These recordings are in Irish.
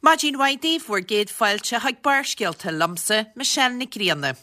Máidín Waidí fuair géad fáilte ag barscialta lamsa Michelle na Gríanna.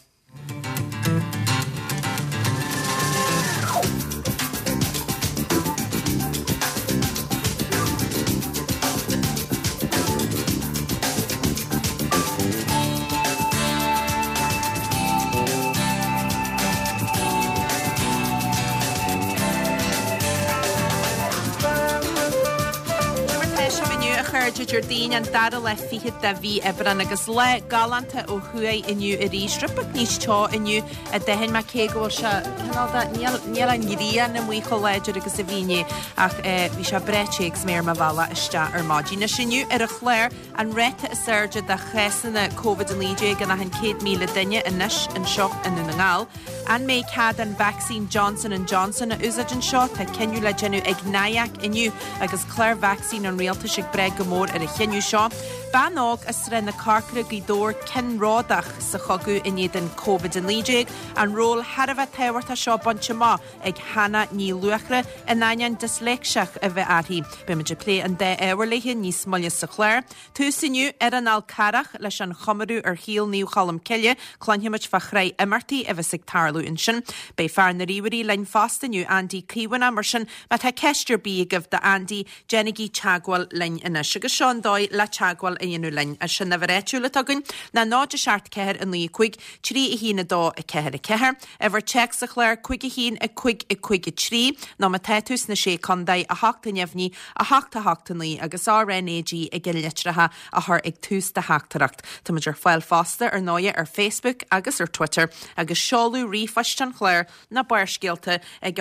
Jardín an dada le fihe da bhí ebran agus le galanta ó thuaid inniu a rístrip ag níos teo inniu a dehin me cé gohfuil se canalda níl an grían na mhuicho leidir agus a bhíine ach bhí se bretéigs mér ma bhela iste ar mádí. Na sinniu ar a chléir an rete a surge da chesanna COVID an líide gan a hen 100,000 duine inis an seo in na ngáil. An mé cad an vaccine Johnson & Johnson a úsad an seo tá ceniu le genú ag naiach inniu agus chléir vaccine an réalta sig breg gomór ar a chenniu seo. Banog is rin na carcara gydór cyn rádach sa chogu in iad an COVID an líide an ról harfa tewarta seo boncha ma ag hana ní luachra in aian dyslexach a bheith arhi. Bimid play an 10 ewerleiche níos mollia sa chléir. Túsiniu ar an alcarach leis an chomarú ar híl níu chalam cilje clonhiimid fa chrei imartí a bheith sig tarlú in sin. Bei fear na ríwarí lein fastaniu Andy Cíwan amar sin ma ta ceistir bíagah da Andy Jenigi Chagwal lein inis. Agus Sean dói le Chagwal a dhéanú lein a sin na bhreitiúla tugann na náid a seart ceir in lí chuig trí a hína dó a ceir a ceir. Ever check sa chléir chuig a hín a chuig a trí ná ma tetus na sé condaid a hachta nefní a hachta lí agus RNAG a gil litratha a thar ag tús de hachtaracht. Tá muidir fáil fásta ar náide ar Facebook agus ar Twitter agus seolú rífastan chléir na barscialta ag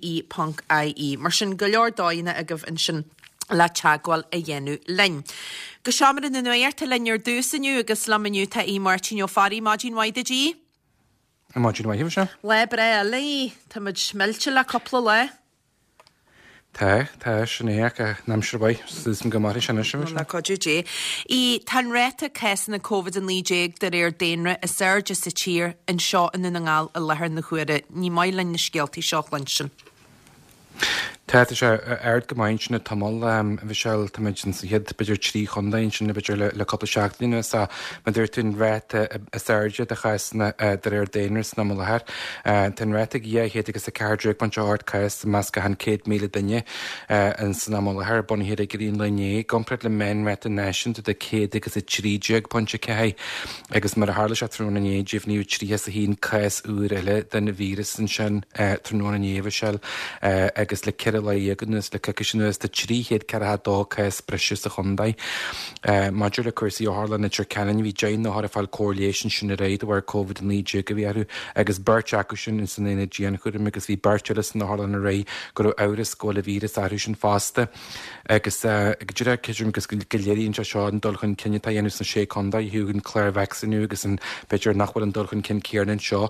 RTE.ie. Mar sin go leor dáine a gomh in sin le Chagwal a dhéanú lein. Go seamar in nuirta lein dúsaniu agus lamaniu ta í Martin o farí Máidín Waidí. Máidín Waidí se? Le bre le, tá muid smilte le coppla le. Tá sinnéach a namsirbai sm gomáí sena se na codúé. Í tan réta cesan na COVID an líéig de réir déanre a surge sa tír an seo in na ngáil a lethir na chuire ní mailein na scialtaí seo lein. Tá sé aird gomáin sin na tamil bhí seil tamid sin sa head beidir trí chundain sin na beidir le coppla seachtaíine sa maidir tún réite a surge de chaisna de réir déanras na lethir. Tan réite héad agus a cardúigh ban teáir cais measca han 100,000 duine an san na lethir bonhéad a guríon lené gompred le men réite nation de céad agus a trídeag ponte cé agus mar a hála se trúna né díobh níú trí a hín cais úr eile den na vírus an sin trúna néomh seil agus le ceir le dhégannas le ceisiúnas de tríhéad ceatha dóchas breisiú a chundaid. Maidir le cuasaí ó hála na tir cean bhí déin na fáil correlation sin a réid bhar COVID an líide go bhíarú agus burt acu sin in san éine díana chuir agus bhí burtelas na hála na ré gur áras scóla vírus airú sin fásta agus dúra ceisiúm agus go léiríonn se seo an dulchan cinne tá dhéanú san sé condaid hiúgann chléir vaccinú agus an beidir nachfuil an dulchan cin céarnan seo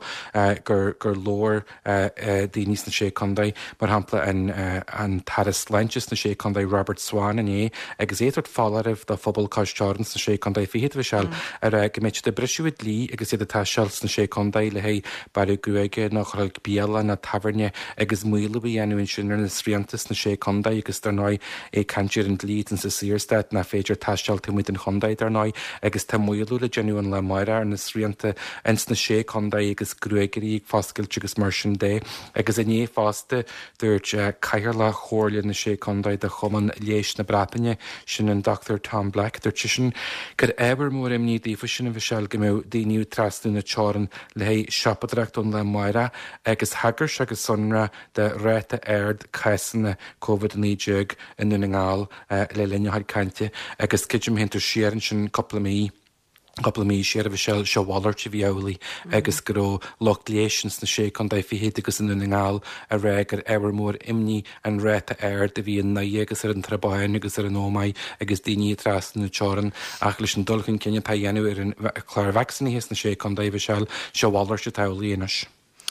gur lór daoine na sé condaid mar hampla an taras leintis na sé condaid Robert Swan in agus éidir fálarh de phobal cáisteárans na sé condaid fihéad bhí seil ar go méid de breisiúid lí agus iad atá seils na sé condaid le hé bailú guaige nach chuil bíala na taverne agus muile bhí anúin sinar na sríantas na sé condaid agus tar náid é cantíir an lít an sa Searstead na féidir taisteil tuid an chundaid ar náid agus tá muilú le genuúin le maire ar na sríanta ins na sé condaid agus gruaigeí fáscailte agus mar sin dé agus a fásta dúirt caiir le chóirle na sé condaid a chuman léis na Bretainne sin an Dr. Tom Black dúirt sin gur eber mór imní dífa sin a bhí seil go mé daoiniú trasnú na teáran le hé siapadrachtún le maire agus hagar se agus sunra de réite aird caisanna COVID-19 in na ngáil le linnehaid cainte agus cidim henú siaran sin coppla mí séar a bhí seil seohhairte bhí eolaí agus go lochléisians na sé condaid fihéad agus in na ngáil a ré gur eber mór imní an réite air de bhí an naí agus ar an trabáin agus ar an ómaid agus daoine trasna na teáran ach leis an dulchan cinne tá dhéanú ar an chláir vacciní hés na sé condaid bhí seil seohhairte teolaí inis.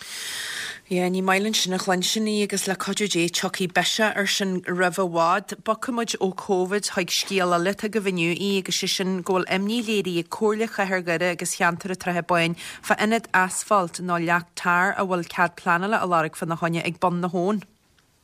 Ní mailann sin na chlansinní agus le codúé choí beise ar sin rahhád, Bocamid ó COVID haag scíal a lit a go bhiniu í agus sin ggóil imní léirí i cóirla chathgare agus cheantar a trethe bain fa inad asfalt ná leachtar a bhfuil cead planala a láric fan na haine ag bon na hón.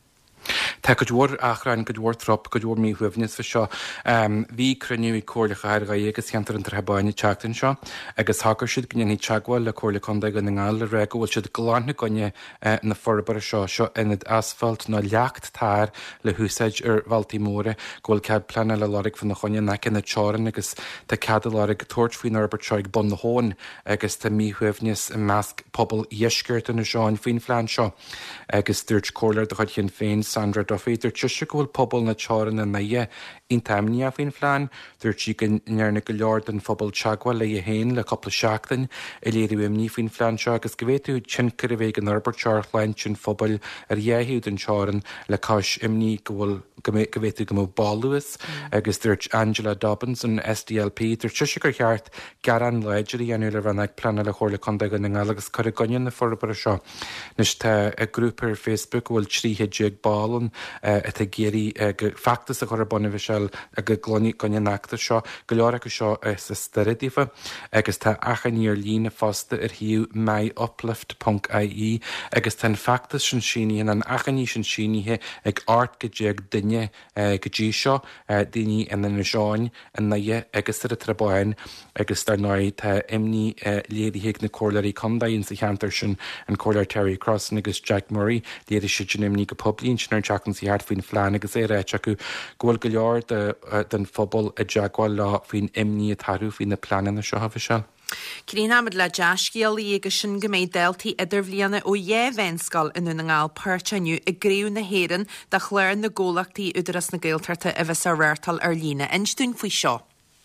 Tá go dúir achrain go dúir trop go dúir mí huimhnis fa seo bhí cruniú í cóirlacha ar agus cheantar an trebáinine teachtain seo agus hagur siad gine ní teagháil le cóirla chunda go na ngáil le ré bhfuil siad glána gonne na forbar seo inad asfalt nó leacht táir le húsáid ar bhiltaí móra ghfuil cead plana le láric fan na chonne nece na teáran agus tá cadal láric tuairt faoin Arbert seoig bon na hón agus tá mí huimhnis i measc pobl iesceart na seáin faoin flein seo agus dúirt cóirlar do chuid chin féin Sandra Duffy, tuise gohfuil pobl na teáran na naie in taimní a faoin flein, dúirt si nearna go leor den phobal teagháil le a héin le coppla seachtain i léirú imní faoin flein seo agus go bhéú tincar a bhéh an Arbert Charlein sin phobal ar dhéhiú den teáran le cais imní gohfuil go bhéú go mó Ballúas agus dúirt Angela Dobbins an SDLP tar tuise gur cheart garan leidirí anú le bhana ag plana le chóirla chunda go na agus chu gonne na forbar seo. Nus tá a grúpar Facebook bhfuil tríthe ballan a géirí factas a chur bonna bhí seil a go glóní gonne nachta seo go leor go seo sa stereotífa agus tá achaníar lína fásta ar hiú myuplift.ie agus tá factas sin síní an achaní sin síníthe ag art go déag duine go dtí seo daoine in na seáin an naie agus ar a trebáin agus tar náid tá imní léirithe na cóirlaí condaíonn sa cheantar sin an cóirlar Terry Crossan agus Jack Murray léidir si sin imní go poblíonn sin ar teachn sa heart faoin flein agus é réit acu ghfuil go leor den phobal a deagháil lá faoin imní a tarú faoin na planan na seo hafa se. Cín amid le deascéalaí agus sin go méid deltaí idir bhliana ó dhéhhénscal inú na ngáil páirteaniu i gcríú na héireann de chléir na ggólachtaí údaras na Gaeltarta a bheits a réirtal ar lína. Instún faoi seo.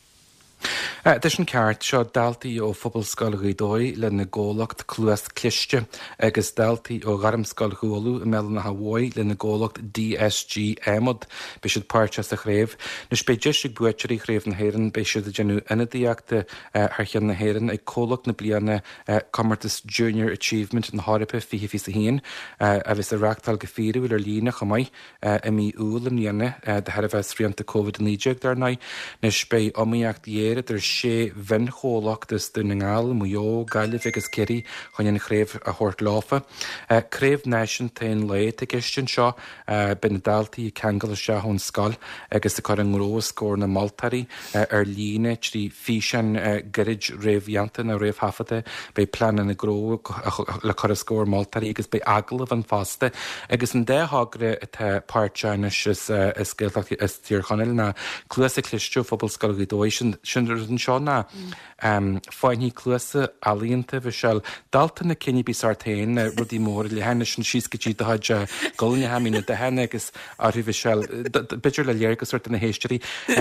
Dis an ceart seo daltaí ó phobal scoilgaí dói le na ggólacht clúas cliste agus daltaí ó garam scoilgúolú i meall na Hawaii le na ggólacht DSG émod be siad páirte a chréibh. Nus be deisig buiteirí chréibh na héireann be siad a genú inadíachta thchean na héireann ag cólacht na bliana Commertas Junior Achievement na háiripe fi sa híon a bheits a reachtal go fíú ar lína chamaid i mí úl an líana de head a bheits rianta COVID-19 darna nus be omíocht dhéad ar sé bhin chólachtas du na ngáil mó gaiileh agus ceirí chuin an chréibh a thuirt láfa. Créibh nation tain le a gistin seo bin daltaí cheangal se chun scal agus a chu an ngró scór na Maltarí ar lína trí físan girid réhheanta na réomh hafafate bei planan na gró le chu scór Maltarí agus bei aglah an fásta agus an déthagre atá páirteine is scéaltacht is tíorchanil na clúasa clisteú phobal scoilgaí dóis sin an seo ná fáinní clúasa alíonnta bhí seil dalta na cinenne bí sartain rudí mór le hena sin síos go dtí haide golne haína de hena agus áhí bhí seil bidir le léirgus suirta na héisteí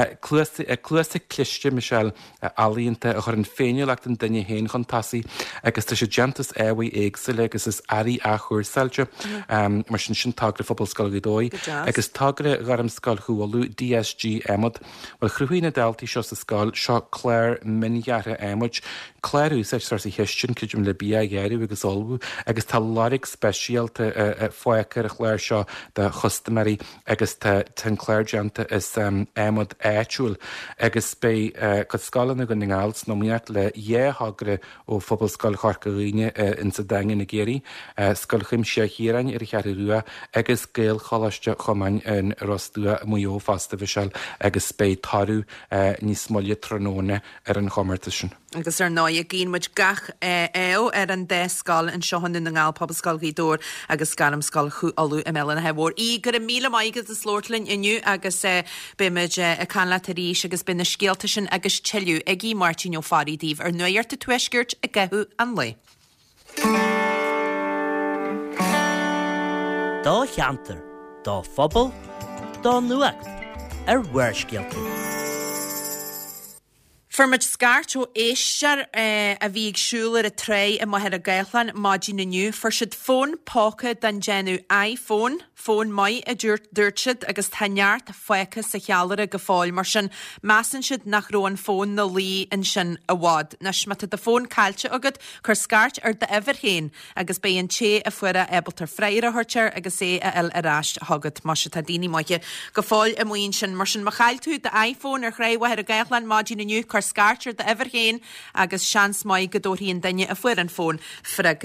clúasa cliste me seil alíonnta a chur an féinine lecht an duine héin chun tasaí agus tá sé gentas éhaí éagsa le agus is airí a chuirsáilte mar sin tagra phobal scoilgaí dói agus tagra garam scoilchúolú DSG émod bhil chruúine daltaí seo sa scoil seo Claire miniheartha émuid Clairú sé sa heistin chuidirm le bí géirú agus olbú agus tá láric speisialta foiachar a chléir seo de chustamarí agus tan Clairgeanta is émod éitiúil agus bé go scalanna go ngáils nóíart le dhéthagre ó phobal scoil charcaíine in sa dain na géirí scoilchim sé hírain ar chearú rua agus géal cholaiste chomain in rostúa mó fasta bhíseil agus bé tarú níos molle tróna ar an chomarta sin. Agus ar ná a gén muid gach éo ar an déscal an seohan in na ngáil pobal scoilgaí dór agus garam scoilchú alú i meall na hebhór. Í gur míle maigus a slórtlainn inniu agus bimid a canla taríis agus bin na scéalta sin agus teiliú ag í Martin ó farídíh ar nuirta tuisgirt a gathú an lei. Dá cheantar, dá phobal, dá nuacht ar bhuairscéalta. Fermid scaart ó éistear a bhí agsúlar a tré a maithe a Gaellan mádí naniu for siad fón póca den genú iPhone, fón mai a dúirtsid agus taneart a foicha sa chealar a go fáil mar sin measan siad nach róin fón na lí in sin a bhád. Nas mata a fón cailte agad chur scaart ar de everhéin agus bé an té a fuara ebaltar freiir a thuirtear agus é a il aráist hagad mar se tá daoine maiche go fáil a muon sin mar sin chailtú de iPhone ar chréimhair a Gaellan mádí naniu scartir de everhéin agus seans mai godóíon daine a fuair an fón fregre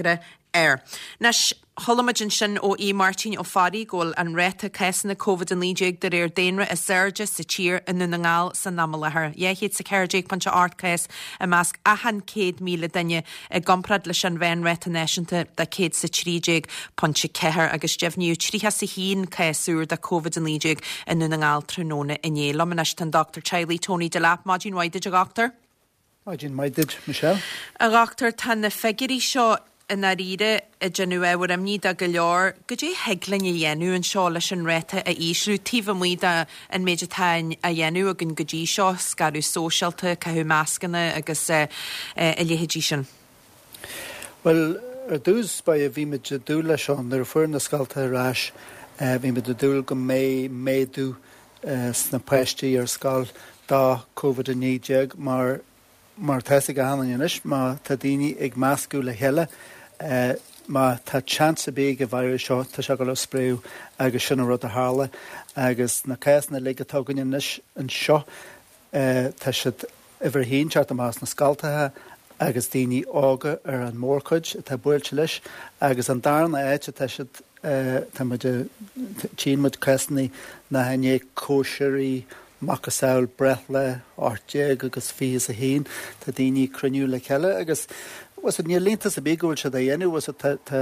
Nes Hollamagin sin ó í Martin ó farí ggóil an réta cesanna COVID an líéig de réir déanra a Serge sa tír in na ngáil san namalahar. Héad sa ceirdeig panse artcéis a measc ahan 100,000 daine a gomprad leis an bhéin réta neisianta de céad sa tríéig panse cethir agus deimhniú tríthe sa hín céasúr de COVID an líéig in na ngáil tróna iné. Lomanis tan Dr. Charlie Tony de Lap, Máidín Waidid a gachtar? Máidín Waidid, Michelle. A gachtar tan na fegirí seo in a riide a genú war am ní a go leor, go dé heglan a dhéanú an seo leis an réta a ísrú tíh muid an méidir tain a dhéanú a gon godí seo scarú sóisialta cathú meascanna agus a léhédí sin. Well, dús ba a bhí meid a dú leis an ar fuair na scalta arás, bhí meid a dúil go méadú sna peistí ar scal dá COVID-19 mar theasa go hána inis, má tá daoine ag meascú le heile, má tá chance bé go bhair seo tá se go le spréú agus sinna rud a hála agus na céasna le atágan inis an seo tá siad ihar hín teart amás na scaltathe agus daoine ága ar an mórcuid tá builte leis agus an darna éite tá siad tá muid tímuid céasnaí na haine cóisiirí macasáil brethla áirteag agus fíos a hín tá daoine cruniú le ceile agus was it ní líntas a bígóil se a dhéanú was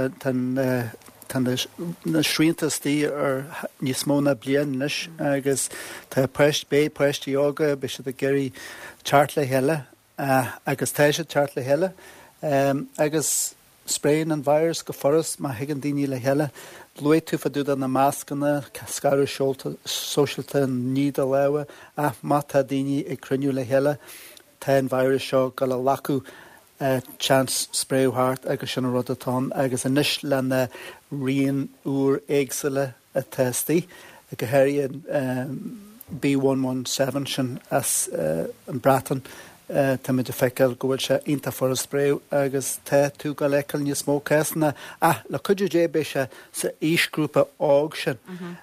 na sríontas-tí ar níos mó na bliain leis agus tá preistí ága be se a geirí teart le heile agus téise teart le heile agus spréin an bhairs go forras má higann daoine le heile luú tú fa dúda na máscanna scarú sóisialta níd a leha a má tá daoine ag cruniú le heile tá an bhairs seo go le lacu chance spréúthart agus sin rud atá agus inis lena rion úr éagsile a testaí a go héiríonn B117 sin as an bratan tá muid a feiceil go bhfuil se ionta for a spréú agus tá tú go lecail níos mó céasna le chuidir dé bé se sa ísgrúpa ág sin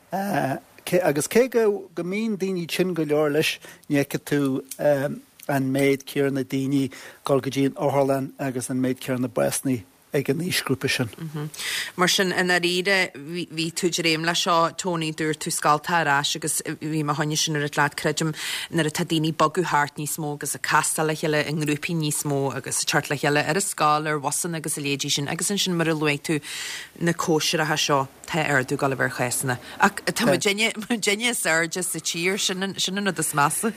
agus cé go mín daoine sin go leor leis nícha tú an méid céar na daoine gáil go dtíon Orlan agus an méid céar na Bresnaí ag an níosgrúpa sin. Mar sin ina riide hí túidir réim le seo Tony dúir tú scalta arás agus bhí mar haine sin ar leat creidim nar a tá daoine bagú háart níos mó agus a castal le heile an grúpi níos mó agus a teart le heile ar a scáil ar wasan agus a léidí sin agus an sin mar a luigh tú na cóisiir a seo tá ardú gal a bhar chéasna. Ach tá Virginia Serge sa tír sin na das massa?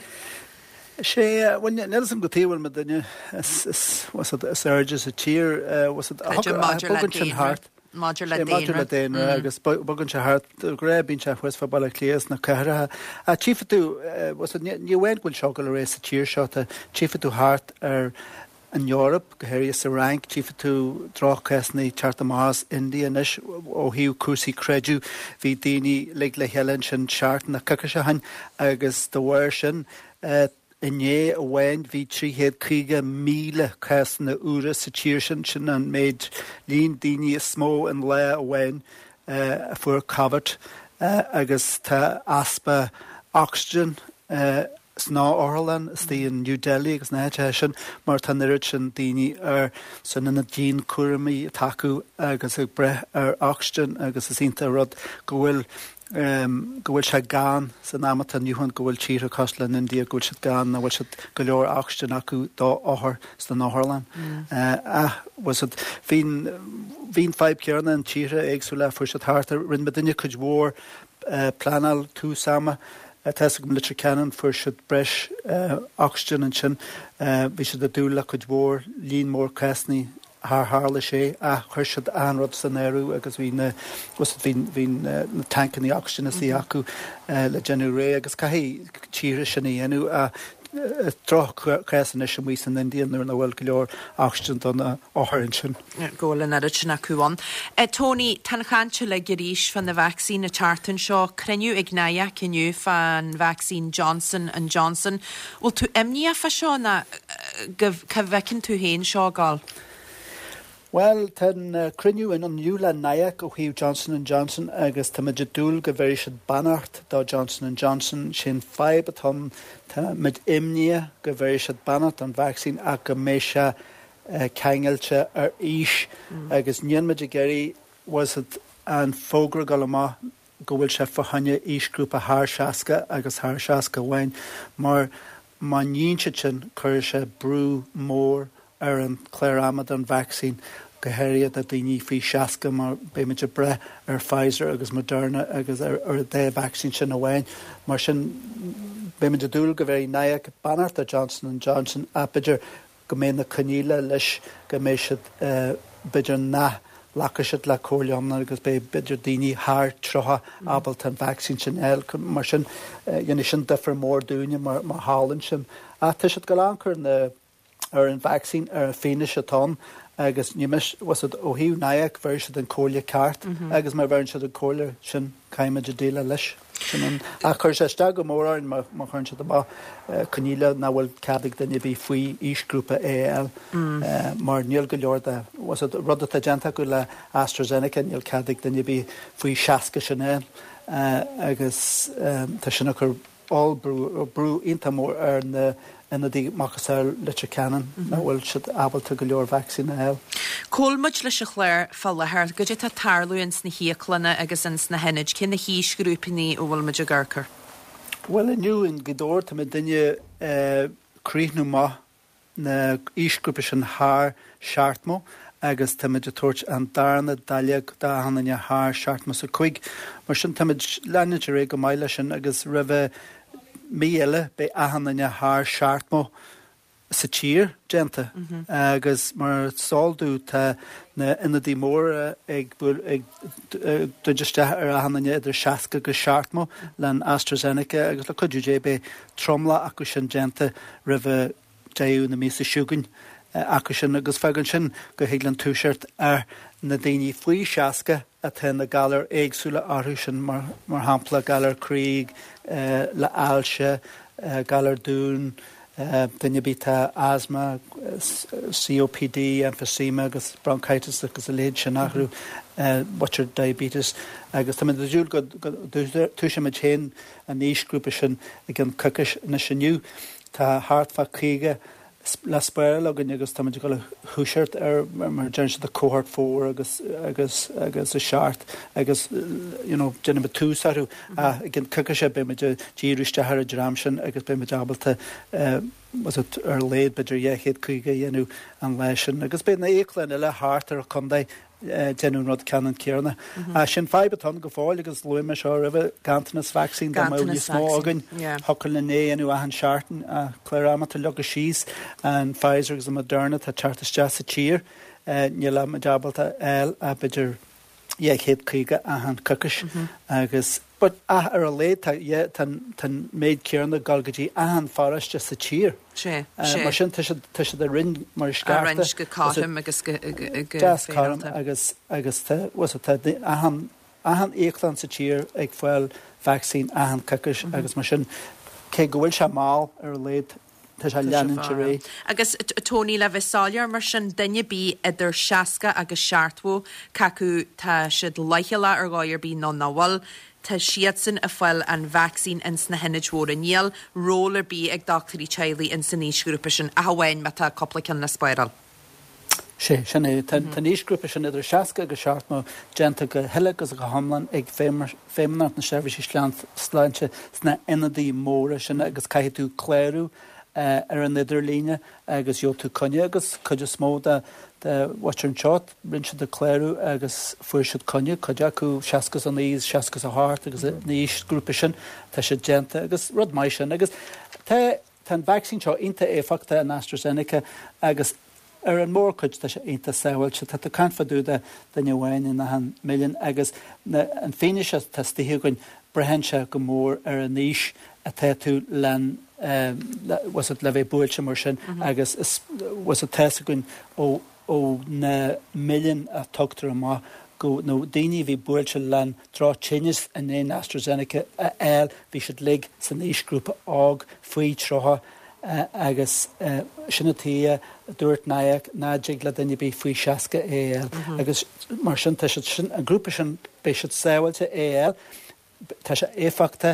sé Nelson go tíhfuil me duine was it Serge a tír was it Bogan hart Module le déine agus Bogan se hart gré bín se chuis fa bailla léas na cerathe a tífa tú was níhhain ghfuil seo go le rééis a tír seo a tífa tú hart ar an Europe go héir sa rank tífa tú dráchasnaí teart amás Indianis ó hiú cuasaí creidú hí daoine le heann sin seart na cucha se hain agus do bhhair sin Iné a bhain hí 350,000 ceasna úra sa tíir sin an méid líon daoine is smó an le a bhain a fuair cabhart agus tá aspa oxygen sná Orlan tí in New Delhi agus na sin mar tá nuiri sin daoine ar san na dín cuairimí taú agus ag breth ar oxygen agus is ionta rud go bhfuil se gan san amata nniuhann go bhfuil tír a cosla in India go bhfuil se gan a bhfuil se go leor oxygen acu dá áthar san Orlan. Was it hín 5 cearna an tíre éagsú le fuair se thart rinn me duine chuid mhór planal tú sama Tessa go litre canan fuair se breis oxygen an sin bhí se a dúla chuid mhór líon mór céasnaí hála sé a chuir siad anrod san éirú agus hín na tancaní oxygen í acu le genú ré agus caihí tíre sinna dhéanú a troch cresan is mí san Indian ar na bhfuil go leor oxygen don áthrann sin. Ggólan ar sin acuáin. Tony, tan chainte le guríis fan na vaccín na chartan seo creniu ag naia ciniu fan vaccín Johnson & Johnson. Bhfuil tú imní a fa seo na ca bhecinn tú héin seo gáil? Well, ten criniú in an Nula Nayak ó hiú Johnson & Johnson agus tá mid dúil go bhéir siad banart dá Johnson & Johnson sin 5 tá mid imnia go bhéir siad banart an vaccín a go mé se ceangailte ar ís agus níonmuid géirí was it an fógra go má go bhfuil se fahanne ísgrúpa thar seaca agus thar seaca bhain mar má níonse sin chuir se brú mór ar an chléiramad an vaccín go héiriad a daoine fao seaca mar béimiid bre ar Pfizer agus Moderna agus ar dé vaccín sin bhhain mar sin béimiid dúil go bhéh naag banart a Johnson & Johnson a beidir go mé na caníile leis go mé siad beidir lachasiad le cóirleamna agus bé beidir daoine thar trotha abal tan vaccín sin eil mar sin dhéana sin defer mór dúine mar hálann sin a tu siad go láncur ar an vaccín ar féine atá agus nímis was it ó híú naag bhir siad an cóirle ceart agus mar bharann siad an cóirle sin caiimiid déile leis. A chuir sé go móráin mar chuann siad má caníile na bhfuil cadig den bhí faoi ísgrúpa AL mar níl go leor was it rud a genta go le AstraZeneca níl cadig den bhí faoi seaca sin agus tá sinna chur all brú ionta mór ar ina dí machchasar litre canan na bhfuil siad abalta go leor vaccín eil. Cólmuid leis a chléir fall lethir go dé tá tarlúin sna híoclanna agus in sna henid cin na hísgrúpaní ó bhfuil muid a ggurchar. Well inniu in godóir tá duine críochnú má na ísgrúpa sin thar seaartmó agus táid a tuairt an darna daileag dá hananne thar seaartmó sa chuig mar sin táid leanaidir ré go maiile sin agus ribh míile be ahananne thar seaartmó sa tír genta agus mar sáldú tá na inadí mór ag duidiriste ar ahananne idir seaca go seaartmó len AstraZeneca agus le chuidir be tromla acu sin genta ribh déú na mísa siúgain acu sin agus fegann sin go héaglann túisiart ar na daoine faoi seaca a tá na galar éagsúla áthú sin mar hampla galar críg le ailse galar dún dunne bí tá asthma COPD emphysema agus bronchitis agus a léad sin nachrú butcher diabetes agus tá a dúil go túise me chéin a níosgrúpa sin ag an cucas na sinniu tá hartfa chuige le spéir agin agus tá go le thuisiart ar mar déan si a cóhart fór agus a seart agus dénne be túsarú a gin cuca sé be meid díúiste ar a drám sin agus be meid abalta was it ar léad beidir dhéchéad chuige dhéanú an lei sin agus be na éclain le háart ar a chundaid déanú rud cean céarna. A sin feibetá go fáil agus luime seo ribh gantanas vaccín dá mó smó agan hocail na néanú a an seaartan a chléiramata legus síos an Pfizer agus a Moderna tá chartaiste sa tír ní le medabalta eil a beidir dhéchéad chuige a an cucas agus but ar a léad tan méid cearna galgadtí a an fáraiste sa tír. Mar sin tu a rinn mar scarta go cáim agus agus ahan éaglan sa tír ag foiil vaccín ahan cucas agus mar sin cé go bhfuil se má ar léad tá se leanann ré. Agus tóní le bheitsáilear mar sin dunne bí idir seaca agus seaartmó cacu tá siad leicheile ar gáir bí ná náhil tá siad sin a foiil an vaccín in sna henidhór níl rólar bí ag doctorí teilí in san níosgrúpa sin a bhhain me tá coplacin na spéiral. sé sinna tá níosgrúpa sin idir seaca agus seaartmó genta go heile agus go hamlan ag féimnart na seirbhísí sláinte sna inadaí móra sin agus caiithú cléirú ar an idirlíne agus jo tú conne agus chuidir smóda de watching shot rinse de cléirú agus fuair siad conne chuide acu seacas an níos seacas a háart agus níos grúpa sin tá sé genta agus rud mai sin agus tá vaccín seo inta éfachta an AstraZeneca agus ar an mór chuid tá sé inta saoil se tá canfaúda den bhhain in na an milliún agus an féine se testíthe goin brehense go mór ar an níos a té tú len was it le bheith builte mar sin agus was it te goin ó na milliún a tugtar má go nó daoine bhí builte len rá tinnis in éon AstraZeneca a eil bhí siad lig san níosgrúpa ág faoi trotha agus sinnatí dúirt naag nádig le daine bí faoi seaca éil agus mar sin sin an grúpa sin bé siad saoilte éil tá sé éfachta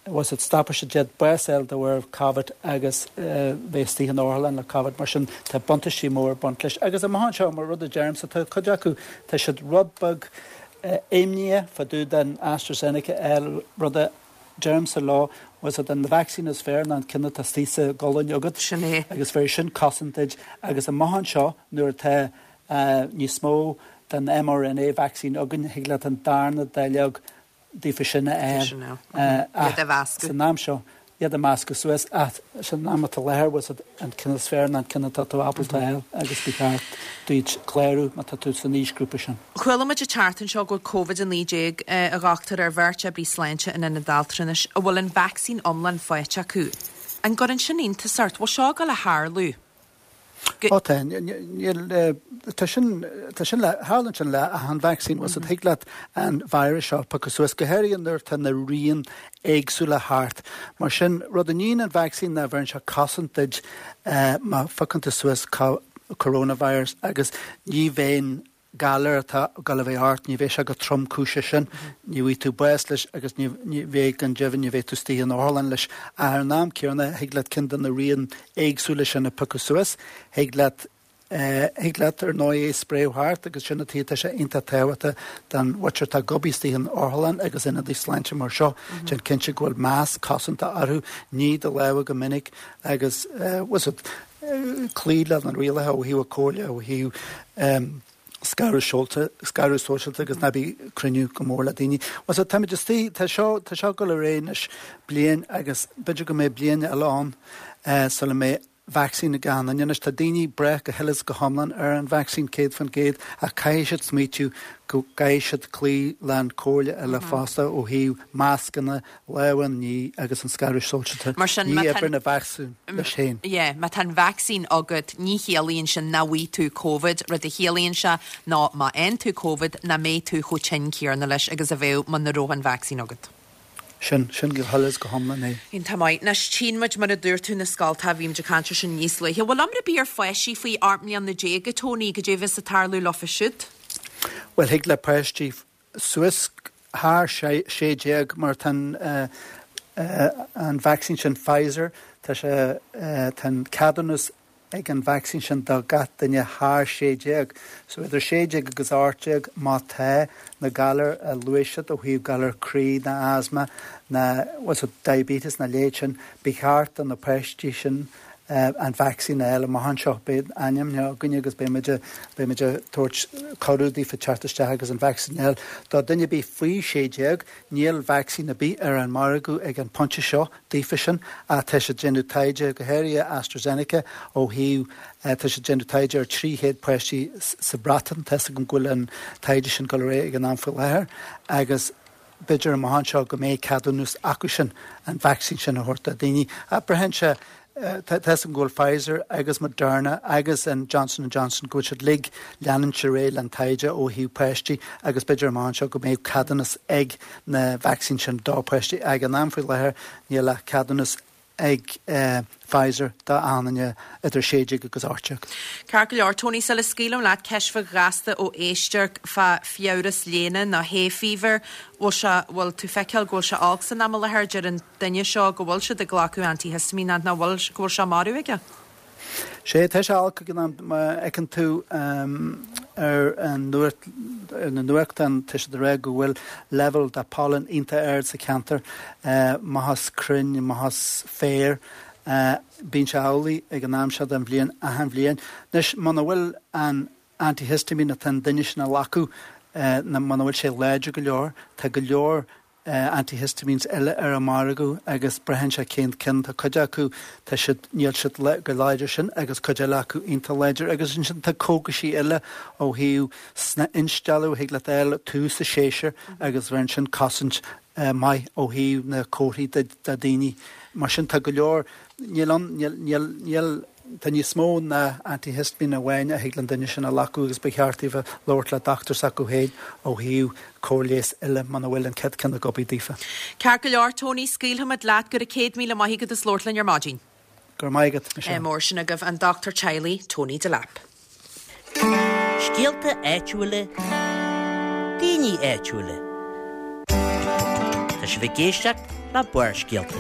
was it stopper se jet bursel de were COVID agus vesti in Orland le COVID mar te buntasí mór buntlis agus a mahan se mar rud a germ sa kojaku te should rudbug éimnia fa dú den AstraZeneca rud a germ sa law was it an the vaccine is fair and kinda ta stisa golden yogurt Sinné agus very sin cosantage agus a mahan seo nuair te ní smó den mRNA vaccine agan higla an darna daileog dífa sinna san nám seo iad a másca suas at sin nám a leir was an cinna sfér an cinna tatú Appletail agus bíart dúid cléirú má tatú san níosgrúpa sin. Chhuiile de chartan seo go COVID an líéig a gachtar ar bhirte brí sleinte in daltrinis a bhfuil an vaccín omlan foiite acu. An go an sinínta sart bhil seo go le háirlú. Tá sin le hálan sin le a an vaccine was a hiiglaat an virus seo agus suas gohéiríon nuir tan na rion éagsú le háart. Mar sin rud a níon an vaccine na bharann se cosantaid má facanta suas coronavirus agus ní bhéin galar tá gal bheith art ní bhéh se go trom cúise sin ní bhí tú buas leis agus ní bhéh an dehann ní bhéh tú tíí an Orlan leis a ar nám cearna hiiglaat cindan na rion éagsú leis sin na puca suas hiiglaat ar nó é spréhthart agus sinna tí se inta tehata den watchar tá gobítíí an Orlan agus ina dí sleinte mar seo sin cinse ghfuil más cosanta arú ní de leha go minic agus was it clíad an rialathe ó hiú a cóla ó hiú Scarú socialta agus nabí cruniú go mór le daoine. Was a tamidtí tá seo go le réis blian agus beidir go mé blian eán so le mé vaccine a gan an tá daoine brech go helas go homlan ar an vaccine céad fan géad a caiisiid smitiú go gaiisiid clí lean cóla a le fásta ó hiú máscanna lehan ní agus an scarú socialta ní ebre na vaccine le sé. Ié, má tan vaccine agad ní chéalaíonn sin nahuí tú COVID rud a chéalaíonn se ná má en tú COVID na mé tú chu tin céarna leis agus a bheith man na róhan vaccine agad. Sin go hallas go homla é. Ín tamáid na tímuid mar a dúirtú na sáilta bhím de cantra sin níos le. Bhfuil am bí ar foiisí faoi armní an na dé go tóí go dé vis a tarlú lofa siúd? Well hiig le preistí Swiss haar sééag mar an vaccine sin Pfizer tá sé tan Cadanus ag an vaccine sin dá gat danne haar sééag. So idir sééag agus áteag má the na galar a luisiad ó hiú galar crí na asma na was diabetes na léin bíart an na preistí sin an vaccine eile má han seo bed aim ne gunne agus béimeide toirt choúdí fa chartiste agus an vaccine eil dá dunne bí faoi sééag níl vaccine a bí ar an margu ag an ponte seo dífa sin a te se genútaide go héir AstraZeneca ó hiú te se genútaide ar tríhéad preistí sa bratan te go ghfuil an taide sin go ré ag an anfuil léir agus beidir má han seo go mé Cadanus acu sin an vaccine sin a horta daoine a brehen se Tess an ggóil Pfizer agus Moderna agus an Johnson & Johnson go se lig leanan se réil an taide ó hiú preistí agus beidir má seo go méh Cadanus ag na vaccine sin dá preistí ag an amfuil lethir ní le Cadanus ag Pfizer dá ananne idir séideag agus áteach. Car go leor Tony se le scílam leat ceisfa grasta ó éisteach fa fiabhras léana na héfíver bhfuil tú feiceil ghil se ágsan am le thir an daine seo go bhfuil se de ghlacu antihistamín na bhfuil ghil se marú aige? sé te se alca gan ag an tú ar an nuacht an tuise de ré go bhfuil level de pollen inta air sa cantar mahas crunne mahas féir bín se álaí ag an námsead an bblion a an bblion. Nes man bhfuil an antihistamín a tan duine sin na lacu na man bhfuil sé léidir go leor tá go leor antihistamines eile ar a margu agus brehan se céint cin tá chuide acu tá si níl si go leidir sin agus chuide le acu inta leidir agus sin tá cógasí eile ó hiú sna instalú hiag le eile tú sa séisiir agus bhain sin cosint mai ó hiú na cóthaí de daoine mar sin tá go leor níl tá ní smó na antihistamín a bhhain a hiaglan daine sin a lacu agus becheartíh Lord le doctor sa go héad ó hiú cóléas eile man bhfuil an ced cinna gopaí dífa. Car go leor Tony scíalhamad leat gur a 100 míle maithí go is Lordlan ar mágin. Gur maigad mór sin a goh an Dr. Chiley Tony de Lap. Scialta éitiúile, daoine éitiúile. Tá si bh géisteach na buairscéalta.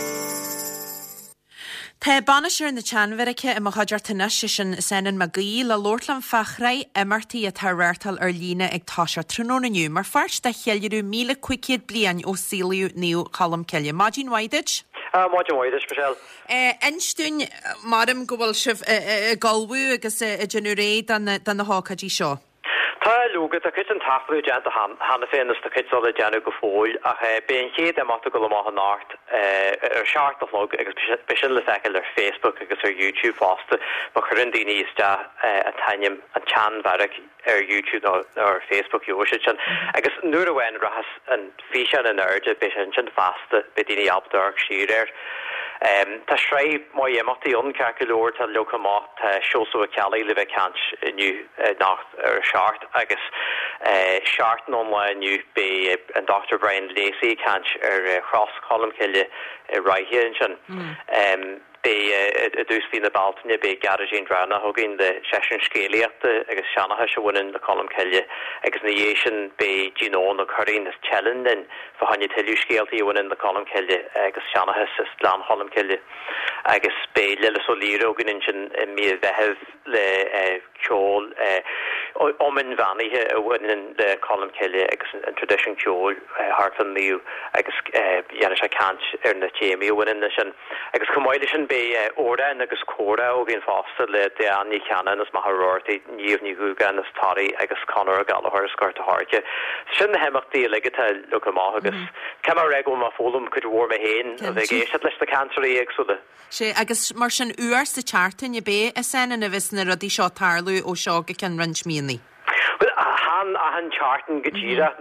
Tá banisir na teanmharice I mo chaidirtaine sin senan magaí le Lordlan fachraí imartaí a tarreirtal ar lína ag táise trónaniu, mar farst de cheilirú 1500 blian ó síliú níú chalam ceile. Máidín Waidage? Máidín Waidage, Michelle. Einstún madam go bhfuil sibh galbú agus a genú réad dan na hácadí seo. Tá lúgad a chuid an taflú deanta hanna féin is tá chuid sola deanú go fóil ach ben chéad amachta go le maitha nárt ar seart a flog agus bisin le feiceil ar Facebook agus ar YouTube fásta ba chuann daoine iste a tainnim an teanmharach ar YouTube ar Facebook uaise sin agus nuair a bhain rahas an físean an airde bisin sin fásta be daoine abdarach siar ar. Tá sreib mai éachtaí onceaculóir tá leocamá tá seosú a cealaí le bheith cant inniu nach ar seart agus seartan online inniu be an Dr. Brian Lacey cant ar cross column ceile raithíonn sin. Be a dús hí na baltaine be garagén drana thuginn de sesin scéalaíochta agus seanatha se bhaineann na column ceile agus na dhé sin be ginón na choirín na telan den fa hanne tiilú scéaltaí bhaineann na column ceile agus seanatha sa slán column ceile agus be leile so líra ógann sin mí bheitheh le ceol omin bhanithe a bhaineann le column ceile agus an tradition ceol hartlan níú agus dhéana se cant ar na téimi bhaineann sin agus cumáile sin be óra agus córa ó gin fásta le déanní ceanan as maithróirtaí níomh ní gúgan as tarí agus conor a galahar scoir a háirte. Sin na heimachtaí legatá le amach agus cemar regul má fólam chud bhór me héin a bheith géisiad leis na cancerí agsúla. sé agus mar sin uair sa chartain a bé a sen na visna rodí seo tarlú ó seo go cin rint míní. Well, han chartan gotíra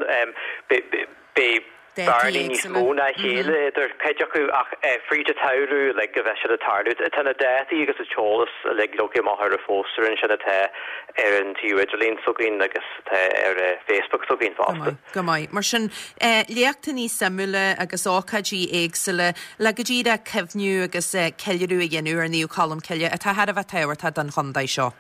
be Darling is móna chéile idir caideachú ach fríte tairú le go bheith se a tarlú tanna détaí agus a teolalas le loci máthar a fóstar an sinna te ar an tíúidirlín sogin agus ar Facebook sogin fásta. Go maiid mar sin léachta ní samúla agus ácadí éagsala le go ddíra cefniú agus ceilirú a dhéanú ar níú colm ceile a tá had a bheith teirtá den chundaid seo.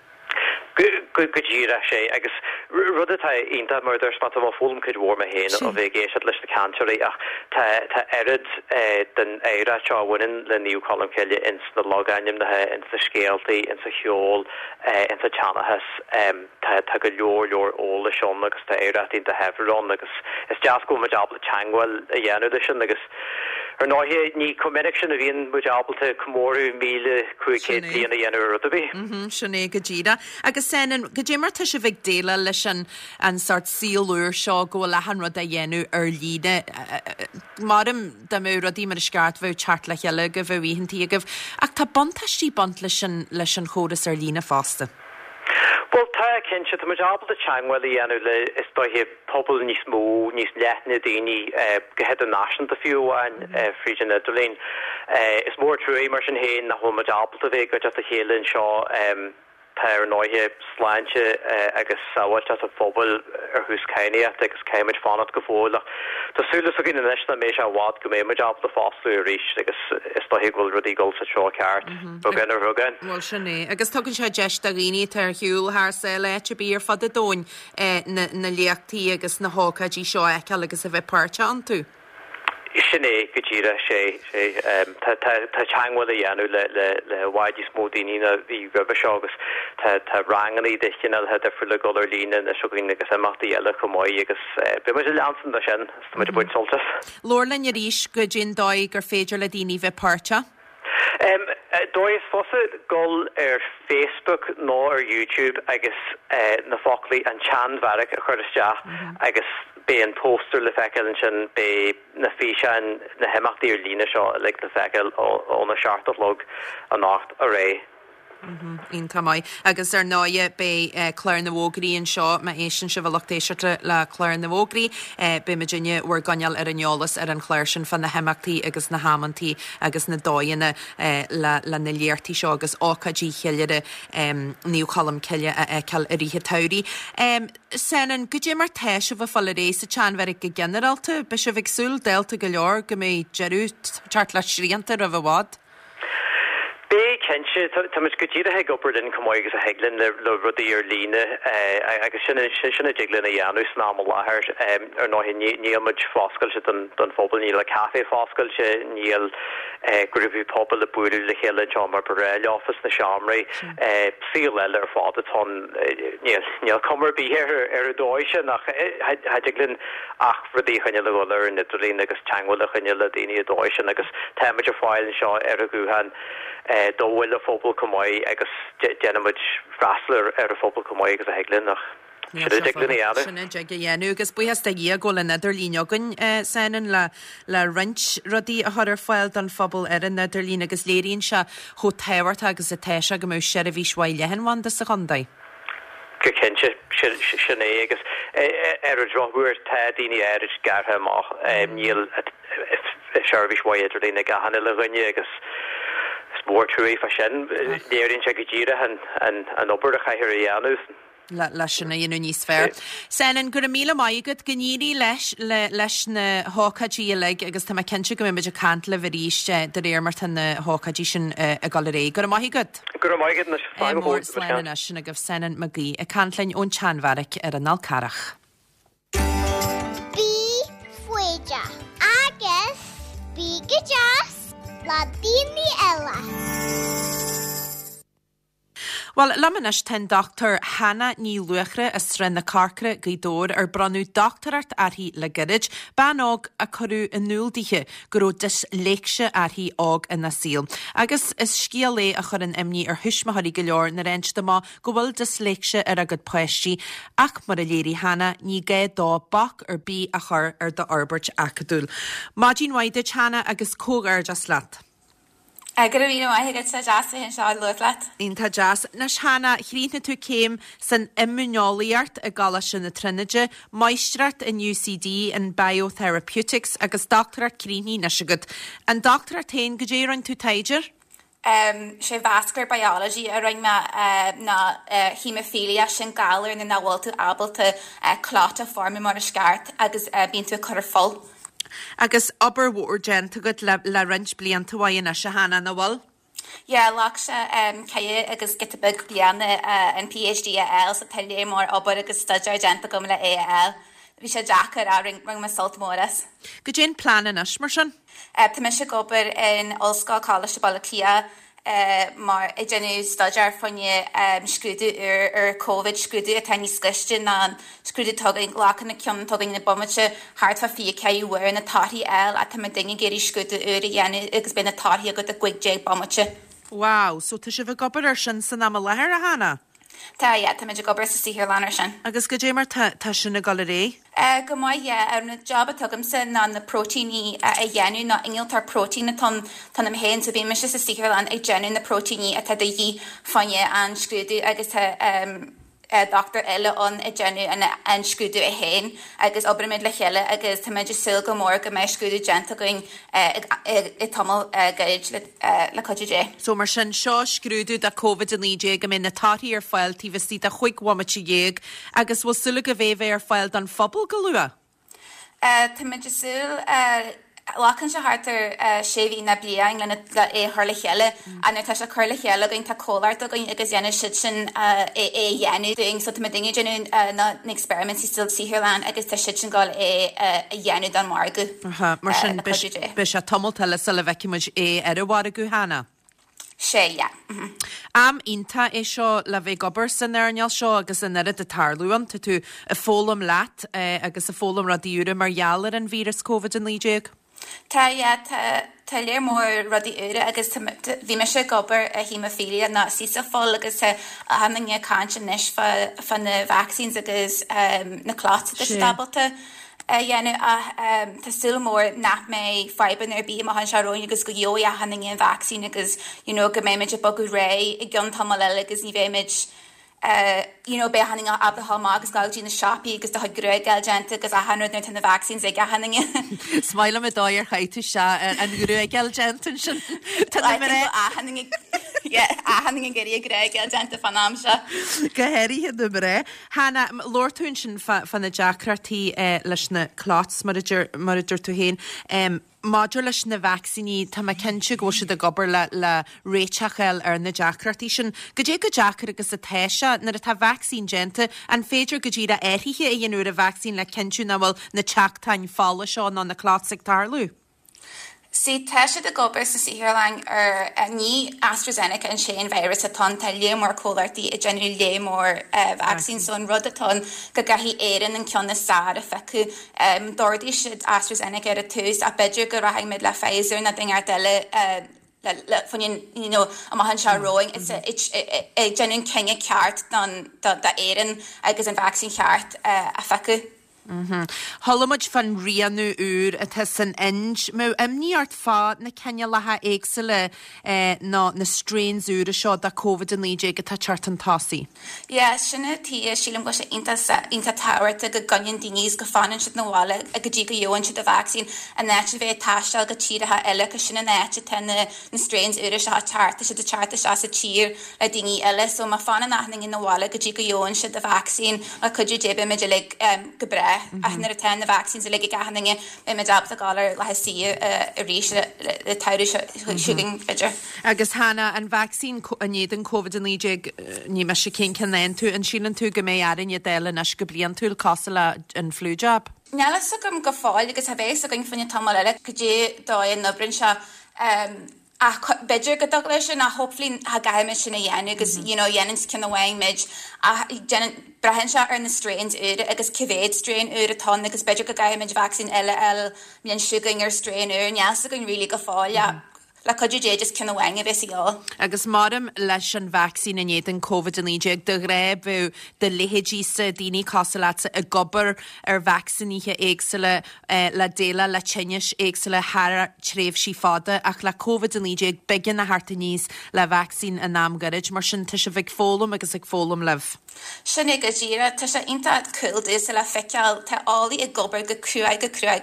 Go ddíra sé agus rud atá ionta mar dúirs mat má fólam chud bhór me héin a bheith géisiad leis na cancerí ach tá airad den éire seo bhaineann le níú colm ceile ins na loganim nathe ins na scéaltaí ins na cheol ins na teanachas tá go leor óla seom agus tá éire ínta hefrón agus is deas go muid abla teanghil a dhéanú sin agus ar náhé ní cominic sin a bhíon muid abalta cummórú 1500 bliana dhéanú a bhí. Sinné go ddíra agus senan go dé mar tá se bheith déile leis an sort síalúir seo go lehan rud a dhéanú ar líne. Marm da mú rodí mar sceart bheith teart le cheile go bheith híhintí agah ach tá bontaistí bont leis an chóras ar lína fásta. Well, tá cinse tá muid abal a teanghil i dhéanú le is dóthe pobl níos mó níos leithna daoine go head an náisiúnta fiúháin frídin Idirlín. Is mór trú mar sin héin na thuid abal a bheith go a chélann seo tá ar náithe sláinte agus saoilte a phobal ar hús caiineacht agus céimiid fánat go fóla. Tásúlas a gin inis na mééis se bhád go méid abal a fáslú a ríis agus is dóthe ghfuil rudí ggóil sa seo ceart rugan ar rugan. Well sinné agus tugann se deist a rií tar hiúil thar sé leite bí ar fad a dóin na léachtaí agus na hácadí seo eiceil agus a bheith páirte an tú. Sinné go ddíra sé tá teanghil a dhéanú le bhaidí smódaoine í rubh seo agus tá ranganí de cinál head fri le golar lína na sugainn agus amachtaí eile go maiid agus be muid leansan da sin muid buint soltas. Lorlan a ríis go gin dóid gur féidir le daoine bheith páirte? Dóis fosa gol ar Facebook nó ar YouTube agus na foclaí an teanmharach a chuirteach agus be an póster le feiceil sin be na físean na heimachtaí ar lína seo le na feiceil ó na seartalog a nácht a ré. Ín tamáid agus ar náide be chléir na bhógraí an seo me éan se bhachtéisiirte le chléir na bhógraí be Virginia bhar ganeal ar an neolalas ar an chléir sin fan na heimachtaí agus na hamantaí agus na dóanna le na léirtaí seo agus ácadí cheile níú chalam ceile a ceil a ríthe tairí. Senan go dé mar teis bh fall rééis a teanmhar go generalta be se bh súil delta go leor go mé jeú teart le sríanta a bhhád. Bé kense Thomas Gutierrez he gopur in Kamoigus a heglin le rudi Line agus sinna jiglin a Janus ná lahar no níl much foscail se don fphobal níl a café foscail se níl grúpi pobl le búú le chéile John Barbarell office na Shamra sí le fád ton níl cumar bí a dóise nach jiglin ach rudi chunne le goir na Dolín agus teanghil a chunne le daine a dóise agus temid a fáil seo a guhan dóhfuil a fóbal cumáid agus genimiid frasler a fóbal cumáid agus a heglin nach. Sinna dhéanú agus buhas a dhé go le neidir línegan sanan le rint rodí a thuir fáil don fphobal ar an neidir lín agus léiríonn se cho tahairt agus a teise go mú sé a bhí sháile henhaanta sa chundaid. Kense sinné agus ar a drohuiir tá daine airid gartha amach níl seirbhís waidir daine gahanna le rinne agus mór trúí fa sin léirinn se go ddíire an obair a chaithir a dhéanú. Leis sinna dionú níos fearr. Sanan gur míle maigad gníí leis na hácadíalaigh agus tá cinse go imiid a cant le bhríiste de réir mar na hácadí sin a galré. Gur maigad? Gur maigad na mór sláine sinna go Sanan Magí a cantlainn ón teanmharaic ar an nalcarach. Bí fuide agus bí go deas le daoine eile. Well, lamanis ten Dr. Hannah ní luachre a srin na carcre gaidór ar branú doctorart arhí le girid, banog a corú in núldíche goró dis leikse arhí og in na síl. Agus is scialé a chur an imní ar husmaharí go leor na reinste má go bhfuil dis leikse ar agad poistí ach mar a léirí Hannah ní gé dá bach ar bí a chur ar da Albert acadúl. Mágin waide Hannah agus cógar just lat. Gur a bhí maithe sa jazz hen seá luat. Ínta jazz nas Hannah chríne tú céim san immunoloíart a gala sin na trinide, meistrart in UCD in biotherapeutics agus doctorart críní na sigad. An doctorart tain go dtéireann tú taidir? sé vascular biology a ring na hemophilia sin galar na nahil tú abalta cláta formi mar a sceart agus bíon tú chur fol. Agus obair bhór genta go le rint blianta bhain a se Hannah na bhil? Yeah, lach se caie agus gitabig bliana an PhD AL sa taile mór obair agus studiar genta gom le AL. Bhí sé Jackar a ring me Saltmóras. Go dén planan as mar sin? Tá me se gobar in Ulscoil College Ballaclia mar I genú studiar fanne scrúdú ar COVID scrúdú a taní scuiste ná scrúdú tugain ghlachan na cion tugain na bommate hart fa fi ceú ar na táthí eil a tá dinge géirí scrúdú ar a dhéanú agus ben na táthí a go a gcuigé bommate. Wow, so tá sé bh gobar ar sin san am lethir a Hannah? Tá me gobar sa sihir lanar sin. Agus go dé mar tá sin na galré? Go mai ar na job a tugam sin ná na proteíní a dhéanú ná ingiltar protein na tan am héin so bhí me sa sihir lan ag déanú na proteíní a tá dhí fanne an scrúdú agus Dr. Ella on a genu an scrúdú a héin agus obrimid le chéile agus tá meidir sil go mór go méid scrúdú genta going I tomul gaid le codé. So mar sin seo scrúdú a COVID an líé go mé na táí ar fáil tí bhí a chuig wamatí dhéag agus bhil sula go bhéh ar fáil don phobal go lua? Tá meidir sil lachan se hartar séhí na bliang le thula chéile a tá se chuirla chéile going tá cóart a going agus dhéanana si sin dhéanú doing so tá dinge genú na experiment still sihirlan agus tá si sin gáil dhéanú don margu. Mar sin be se tomultala sa le bheicimuid ar a bhhar go Hannah. sé, yeah. Am inta é seo le bheith gobar san airneal seo agus in irid a tarlúam tá tú a fólam leat agus a fólam radíúra margheallar an vírus COVID an líéag? Tá Tá léir mór rudí úra agus bhí me se gobar a hemophilia ná sísa fáil agus haninge cáint níos fan na vaccines agus na clot agus stabalta. Dhéanú Tásúla mór nach mé fiban ar bí han seróin agus go dheó a haning an vaccine agus go méimiid a bogu ré I gan tamil eile agus ní bhéimiid be hanning Abraham agus gáiltí na shopí agus do gré geilgenta agus a hanú na na vaccines ag haninge. Smaile me dáir chaitú se an gré geilgenta sin ahanning an geí greg a denta fan amse. Gohéirí de bre. Hanna Lordún sin fan na Jackratí leis na clás mar tú héin. Maidir leis na vaccíní tá cinse go se de gobar le réiteachil ar na Jackratí sin. Go dé go Jackar agus a teise na a tá vaccín gente an féidir go ddíra éirithe a dhéanú a vaccín le cinú na bhfuil na teachtain fála seo ná na clásig tarlú. Sí teise de gobar sa sihirlang ar ní AstraZeneca an sé virus atá tá lémór cólartí i genú lémór vaccín son rud atá go gahí éan an ceanna sá a fecu dordí siad AstraZeneca ar a tús a beidir go rahaig mid le Pfizer na dingar deile funnin am han se roing it's genún kenge ceart da éan agus an vaccín ceart a fecu. Hollamid fan rianú úr a te san inj mó níart fád na cenne letha éagsile ná na strains úr a seo da COVID an líé go tá chart an tasí. Ja, sinna tí sílam go sé inta táhairta go ganin daníos go fanan si nóhála a go dtí go jóhann si a vaccín a nete bheith táisteil go tíiretha eile go sinna nete tena na strains úr a se tarta si a charta se sa tír le daní eile, so má fanan nachning in nóhála go dtí go jóhann si a vaccín a chuidir débe meidir le go bre. Nar a ten na vaccines a le gahanninge me dab a galar le sí a rí le tair siúgin bidr. Agus Hanna an vaccín a néad an COVID an líé ní me se cén cennen tú an sílan tú go mé arin i déile nas go blian túil cosla an flújab. Nela so gom go fáil agus a bhééis a going fanne tam le go dé dó an nobrin se a beidir go lei sin a hopeflin ha gaime sin a dhéanú agus dhéanans cin bhhaing mid a brehan se ar na strains úr agus civéad strain úr atá agus beidir go gaiimiid vaccín eile mion siúgaing ar strain úr neasa gon rilí go fáil le chuidir dé just cin bhhaing a bheits á. Agus marm leis an vaccín a néad an COVID an líé de réibh de lehédí sa daoine cosláta a gobar ar vacciníthe éagsile le déile le tinneis éagsile thar tréimh sí fada ach le COVID an líé begin na harta níos le vaccín a námgarid mar sin tu se bheith fólam agus ag fólam leh. Sinnig go ddíra tá sé inta coolú sa le feiceal tá álaí a gobar go cruúid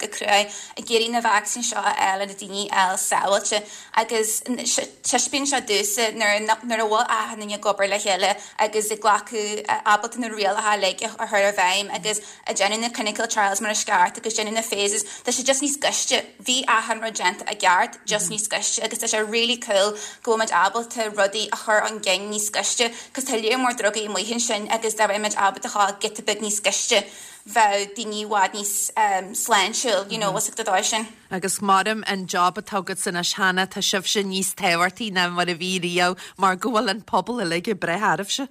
a géirí na vaccín seo eile na daoine eil saoilte agus teispín se dúsa nar a bhfuil ahanning a gobar le chéile agus i ghlacu abalta na rialathe leige ar thir a bhaim agus a déanú na clinical trials mar a sceart agus déanú na phases tá sé just níos guiste bhí ahan rogenta a gceart just níos guiste agus tá sé really cool gomuid abalta rudaí a chur an gang níos guiste cos tá léomór drogaí muohann sin agus da imid abaltaá get a big níos guiste bheit daoine bhád níos sláinsiúil was dá sin. Agus marm an job atágad san Hanna tá sibh sin níos tehairtaí na mar a bhírío mar gohfuil an pobl a le go brethbh se.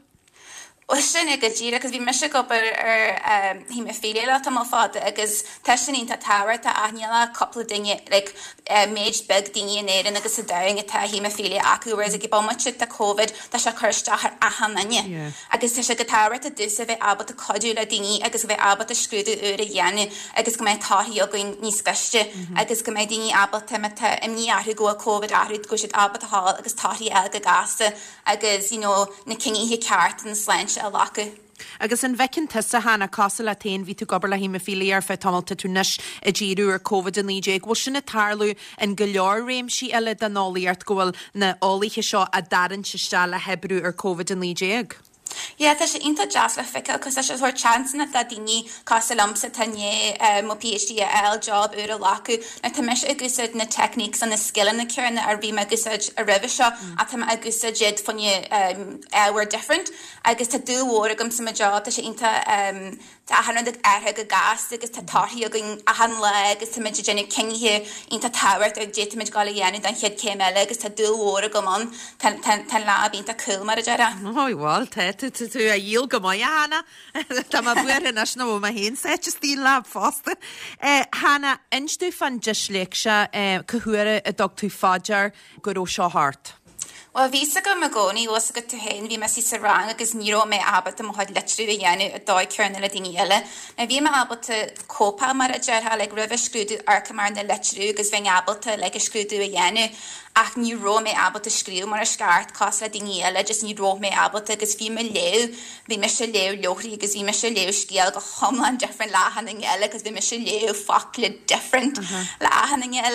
Sinna go ddíra agus bhí me se gobar ar hemophilia tá má fáda agus teisinaínta táhairta aithneala coppla duine méid beg daine éan agus a daing atá hemophilia acu whereas ag bomate a COVID tá se chuirteach ar ahananne. Agus tá se go táhairta dusa bheith abat a codú le daine agus bheith abat a scrúdú uair a dhéanú agus go méid táí a goin níos guiste agus go méid daine abalta imní ahrú go a COVID ahrúd go siad abat a hall agus táí eil go gasta agus na ciníthe ceart an sláin a lacu. Agus an bhecin tusa hána casa le tain ví tú gobar le hemophilia ar fe tamilta tú nes a ddíú ar COVID an líé, bhil sinna tarlú an go leor réim sí eile den nóíart gohfuil na álaithe seo a daran se le hebrú ar COVID an líé. Ja, tá sé inta jazz le fica cos sé thuir chansanna a daoine casa lamsa tanné mo PhD eil job ur a lacu na tá meis agusad na techniques an na skillan na cearna ar bhí agusad a rih seo a tá agusad jid fanne were different agus tá dúhór gom sa job tá sé inta tá hanna airthe go gas agus tá táí agin a han le agus tá meid dénne cengithe inta táhairt ag déimiid gála dhéanú den chead céime agus tá dúhór go man tan lá bínta cool mar a deara. Nóháil tú a díl go mai Hanna Tá má buir in as nó a hén sé tí lá fásta. Hanna instú fan deisléic se cohuaire a dog tú fáidir goró seo hart. Well, ví go me gcóí was go tú hain bhí me sí sa rang agus níró mé abat am háid letrú a dhéanú a dóid cearna le daine eile. Na bhí me abalta cópa mar a deartha le rih scrúdú arca mar na letrú agus bheith abalta le a scrúdú a dhéanú ach ní ró mé abalta scríú mar a sceart cos le daine eile just ní ró mé abalta agus bhí me leo bhí me se leo leochraí agus bhí me se leo scéal go chomlan different láhanning eile agus bhí me se leo facla different láhanning eile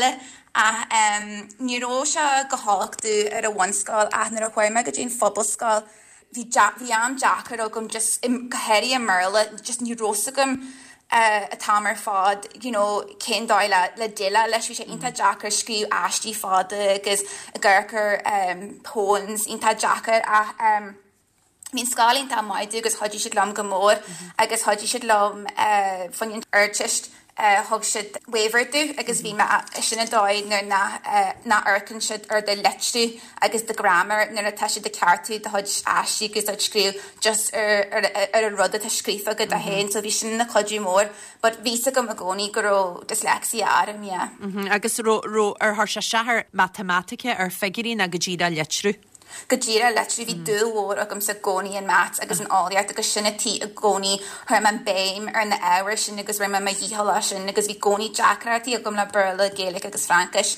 níró se go hálachtú ar a bhanscáil aithnar a chuirme go dtíon phobalscáil bhí am Jackar agam just gohéirí a merla just nírósagam a tamar fád, cén dáile le dila leis bhí sé ionta Jackar scríú astí fád agus a ggurchar poems ionta Jackar a Mín scálín tá maidú agus chodí siad lom go mór agus chodí siad lom fanin urtist thug siad waverú agus bhí sinna dóid na urcan siad ar de leitú agus de grammar nar a teisi de ceartú de thud así agus ag scríú just ar a rud a scrífa go a héin, so bhí sin na chodí mór, but bhí go a gcónaí go ró dyslexia arm, Agus ró ar thir se sethar mathematica ar figurí na go ddíra leitru. Go ddíra leitrí bhí dúhór agam sa gcónaí an mat agus an áliaart agus sinna tí a gcónaí chuir man béim ar na áhar sin agus rimime ma dhíhala sin agus bhí gcónaí Jackartí agam le burla Gaelic agus Francais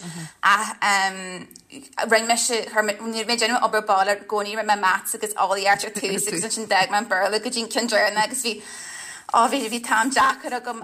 ring me se mé dénne oberbálar gcónaí rimime mat agus áliaart ar tús agus sin deag man burla go dtín cindrna agus bhí tam Jackar agam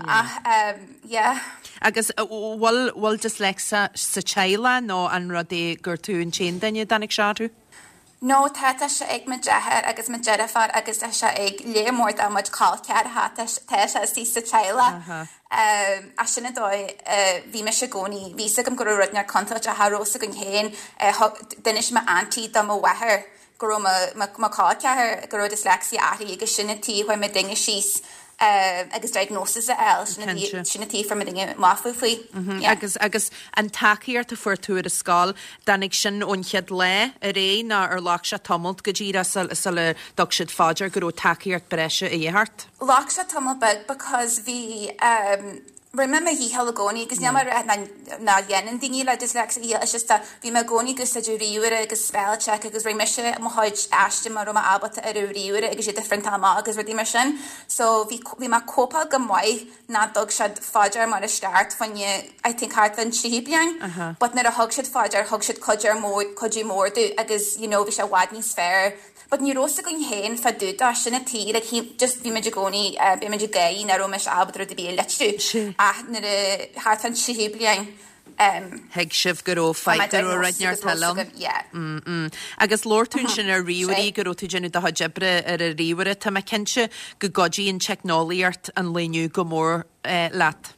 Agus bhil dyslexia sa teile nó an rud é gur tú an chéan daine danig seú? No, tá se ag me dethir agus me jeirefar agus se ag lémórt a muid cáilcear te se sí sa teile. A sinna dóid bhí me se gcónaí, bhí gom gur rudnear contact a thárósa gon chéin dunis me antí do mo wethir gur má cáilcear gur dyslexia athí agus sinna tí chuir me dinge síos agus diagnosis a sinna tí from a dinge máfu faoi. Agus an takeíart a fuirtú a scáil danig sin ónchead le a ré ná ar lách se tomult go ddíra sa le dog siad fáidir gur ó takeíart breise a dhéhart? Lách se tomult beg because bhí Remember hí hela gcónaí agus neamar na dhéanaan daoine le dyslexia is just bhí me gcónaí gus a dúríúire agus spellcheck agus ré meise mo háid eiste mar ma abata a dúríúire agus sé different amá agus rudí mar sin. So bhí ma cópa go maiid ná dog siad fáidir mar a start fanne I think hart an síbíang, but nar a thug siad fáidir thug siad codí mórú agus bhí se bhhaid níos fearr. But ní rosa gon héin fa dúta sinna tí just bhí meidir gcónaí bhí meidir gaí na ro meis abadra de bí leitú nar a hart an síbíang. Heag sibh gur ó feidir ó radnear talm. Agus lórtún sin ar riúirí gur ó tú genú a jebre ar a riúire tá me cinse go godí an technoliart an léniu go mór leat.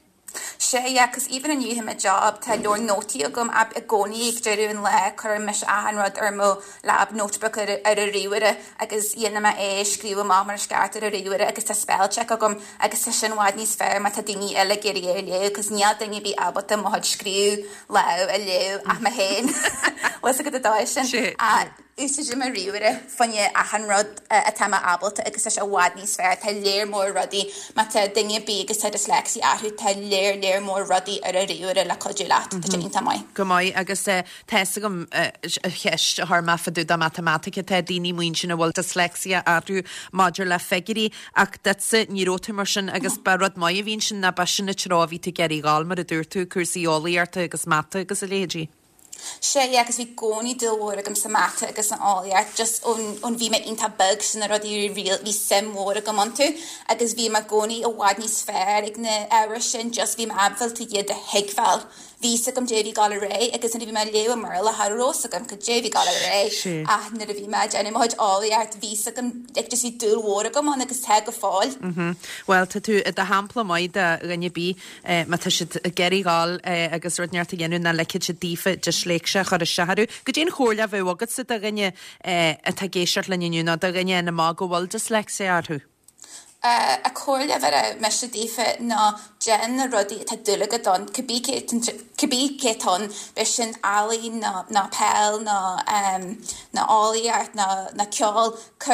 Cos even an you a job tá leor nótaí agam ab a gcónaí ag deirún le chur meis ahanrad ar mó lab notebook ar a riúire agus dhéana scríú má mar sceart ar a riúire agus tá spellcheck agam agus sa sin bháid níos fearr má tá daoine eile géirí leo cos níl daoine bí abata má had scríú le a leo ach ma héin was a go dá sin ús mar riúire fanne ahanrad a táime abalta agus a bháid níos fearr tá léir mór rudí má tá daoine bí agus tá dyslexia athú tá léir mór rudí ar a riúire le codú leat tá sin tá mai. Go mai agus teessa gom cheist th maffaú a matematica tá daoine muoin sin bhfuil dyslexia athú maidir le figurí ach datsa níróta mar sin agus barrad mai a bhín sin na ba sinna tráhí tú geirí gáil mar a dúirtú cuasaíolaíarta agus mata agus a lédí. Agus bhí gcónaí dulhór agam sa mata agus an áliaart just ón bhí me inta bug sin a rudí riil bhí sim mór a go mantu agus bhí me gcónaí a bháid níos fearr ag na áire sin just bhí me abfuil tú iad a heagfeil. Bhí agam déhí gal ré agus bhí me leo mar le thrós agam go déhí gal ré nar a bhí me déanam háid áliaart bhí agam ag just bhí dulhór agam an agus te go fáil. Well tá tú a hampla maid a rinne bí má tá si geirí gáil agus runeart a dhéanú na leiciid se dífa de sléicse chu a seharú. Go dtíon chóirle bh agad sa a rinne a tá géisiart leniuúna a rinne na má go bhil dyslexia arthú. A cóirle bhar me se dífa ná gen na rudí tá dulaga don cabbí cétón be sin alaí ná pell ná álaíart na ceáil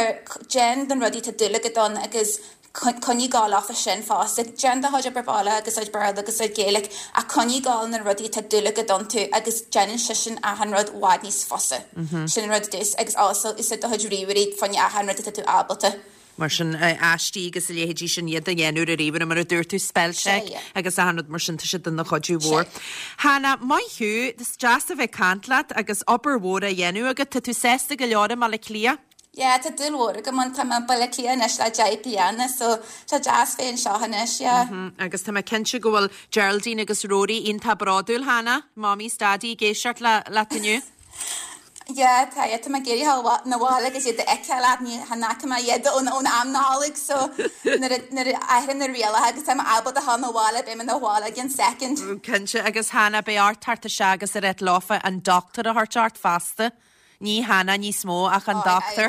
gen den rudí tá dulaga don agus conní gáil áfa sin fásta gen de háidir barbála agus id barla agus id Gaelic a conní gáil na rudí tá dulaga don tú agus genan sin ahanrad bháid níos fosa. Sin rud dús agus also is do chuid riúirí fanne ahanrad tú ábalta. Mar sin astí agus léhédí sin iad a dhéanú a riomh mar a dúirtú spellse agus ahanad mar sin si na chodú mhór. Hanna mai hiú, dus deas a bheith cantlaat agus obair mhór a dhéanú agus tú sésta go leora má le clia? Yeah, tá dulhór go man tá bailla clían is le jaip líana, so tá jazz féin seohanis, yeah. Agus tá cinse go bhfuil Geraldine agus Rory on tá braúil hana, Mommy Daddy géisiart le taniu. Yeah, tá ma géirí na bhála agus iad eicead ní hanacha ma iad ón amnálaigh, so nar aithrin na riala agus tá abad a hana bhála be man na bhála gin second. Cinse agus hana be tarta se agus a réit láfa an doctor a hartart fasta. Ní hana ní smó ach an doctor.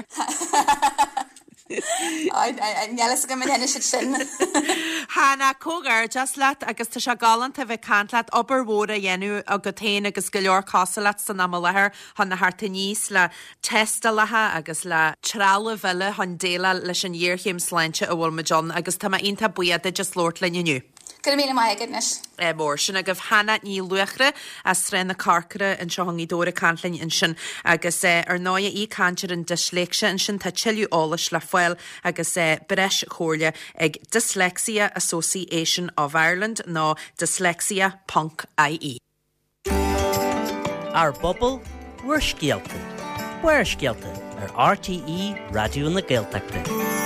Nelas go man henne sin. Hanna cógar just leat agus tá se galant a bheith cantlaat obair mhór a dhéanú a go téin agus go leor cásalat san am lethir han na harta níos le testa lethe agus le trala bheile han déla leis an dhéirchéim sláinte a bhfuil me John agus tá onanta buiad a just lórt le nniu. Go mí mai goodness. Mór sin a goh hana ní luchre as sren na carcara an seohangí dóra canlainn in sin agus ar 9 í cantir an dysléicse in sin tá tiilú álas le foiil agus breis chóirle ag Dyslexia Association of Ireland nó dyslexia.ie. Ar bobbal weir scialta. Weir scialta ar RTE Radio na Gaeltachta.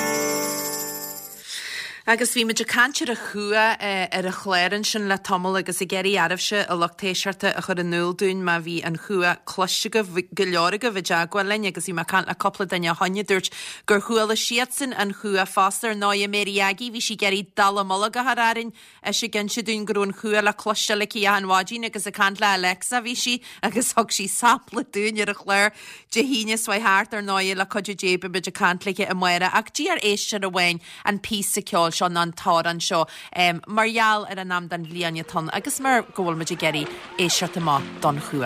Agus bhí meidir cantir a chua ar a chléirann sin le tomol agus I geirí arabhse a lochtéisiarta a chur an núlún má bhí an chua cloiste go leoraga bhí deagháin agus bhí can a coppla daine haine dúirt gur chuala siad sin an chua fástar 9 mériagi bhí si geirí dala mola go harárin a si gin si dún grún chua le cloiste le í an wádín agus a can le Alexa bhí si agus thug si sapla dún ar a chléir de híine swaithart ar 9 le codú débe beidir cantlaige a muire ach dí ar éiste a bhain an pí sa ceol an an táir an seo. Marall ar an am dan bhliaine ton, agus mar ggóil meidir geirí éisiart má don chua.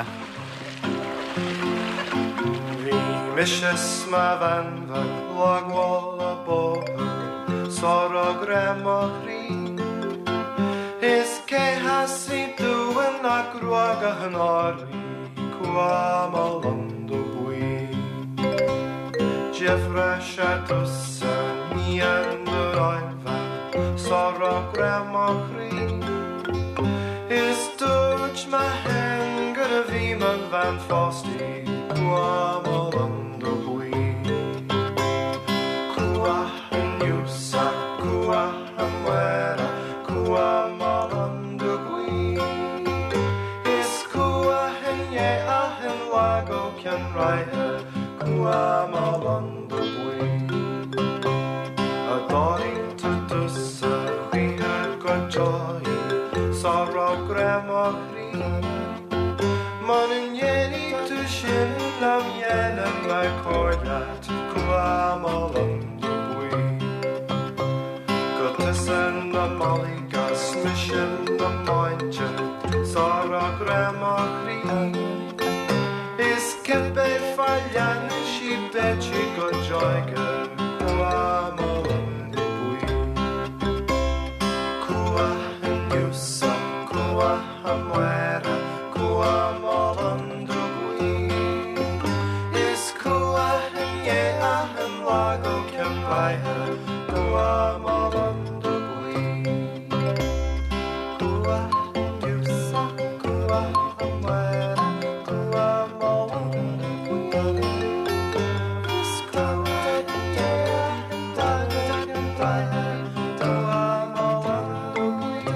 Bhí misis má bhanbha lágháil a bóthar sárá gréamach rí Is cé hasí dúin nach ruaga an áirí cua má lando buí Jeffra Shatusa ní an doráimha Sárá gréamach rí Is dúirt ma hen gur a bhí man bhain fástaí cua má lando buí Cua an iúsa, cua an muire, cua má lando buí Is cua hen é a hen lago cean raithe cua má lando buí A dáirín tutusa Sárá gréamach rí Man in dhéanaí tú sin lam dhéanam me cóirleat cua má lando buí Go tusan na malaí gas na sin na mainte Sárá gréamach rí Is cibbé fallan si betí go joige cua má lando buí Cua an iúsa Cua an muire, cua má lando buí Is cua an é a an lago cean raithe cua má lando buí Cua an iúsa, cua an muire, cua má lando buí Is cua an é a an lago cean raithe cua má lando buí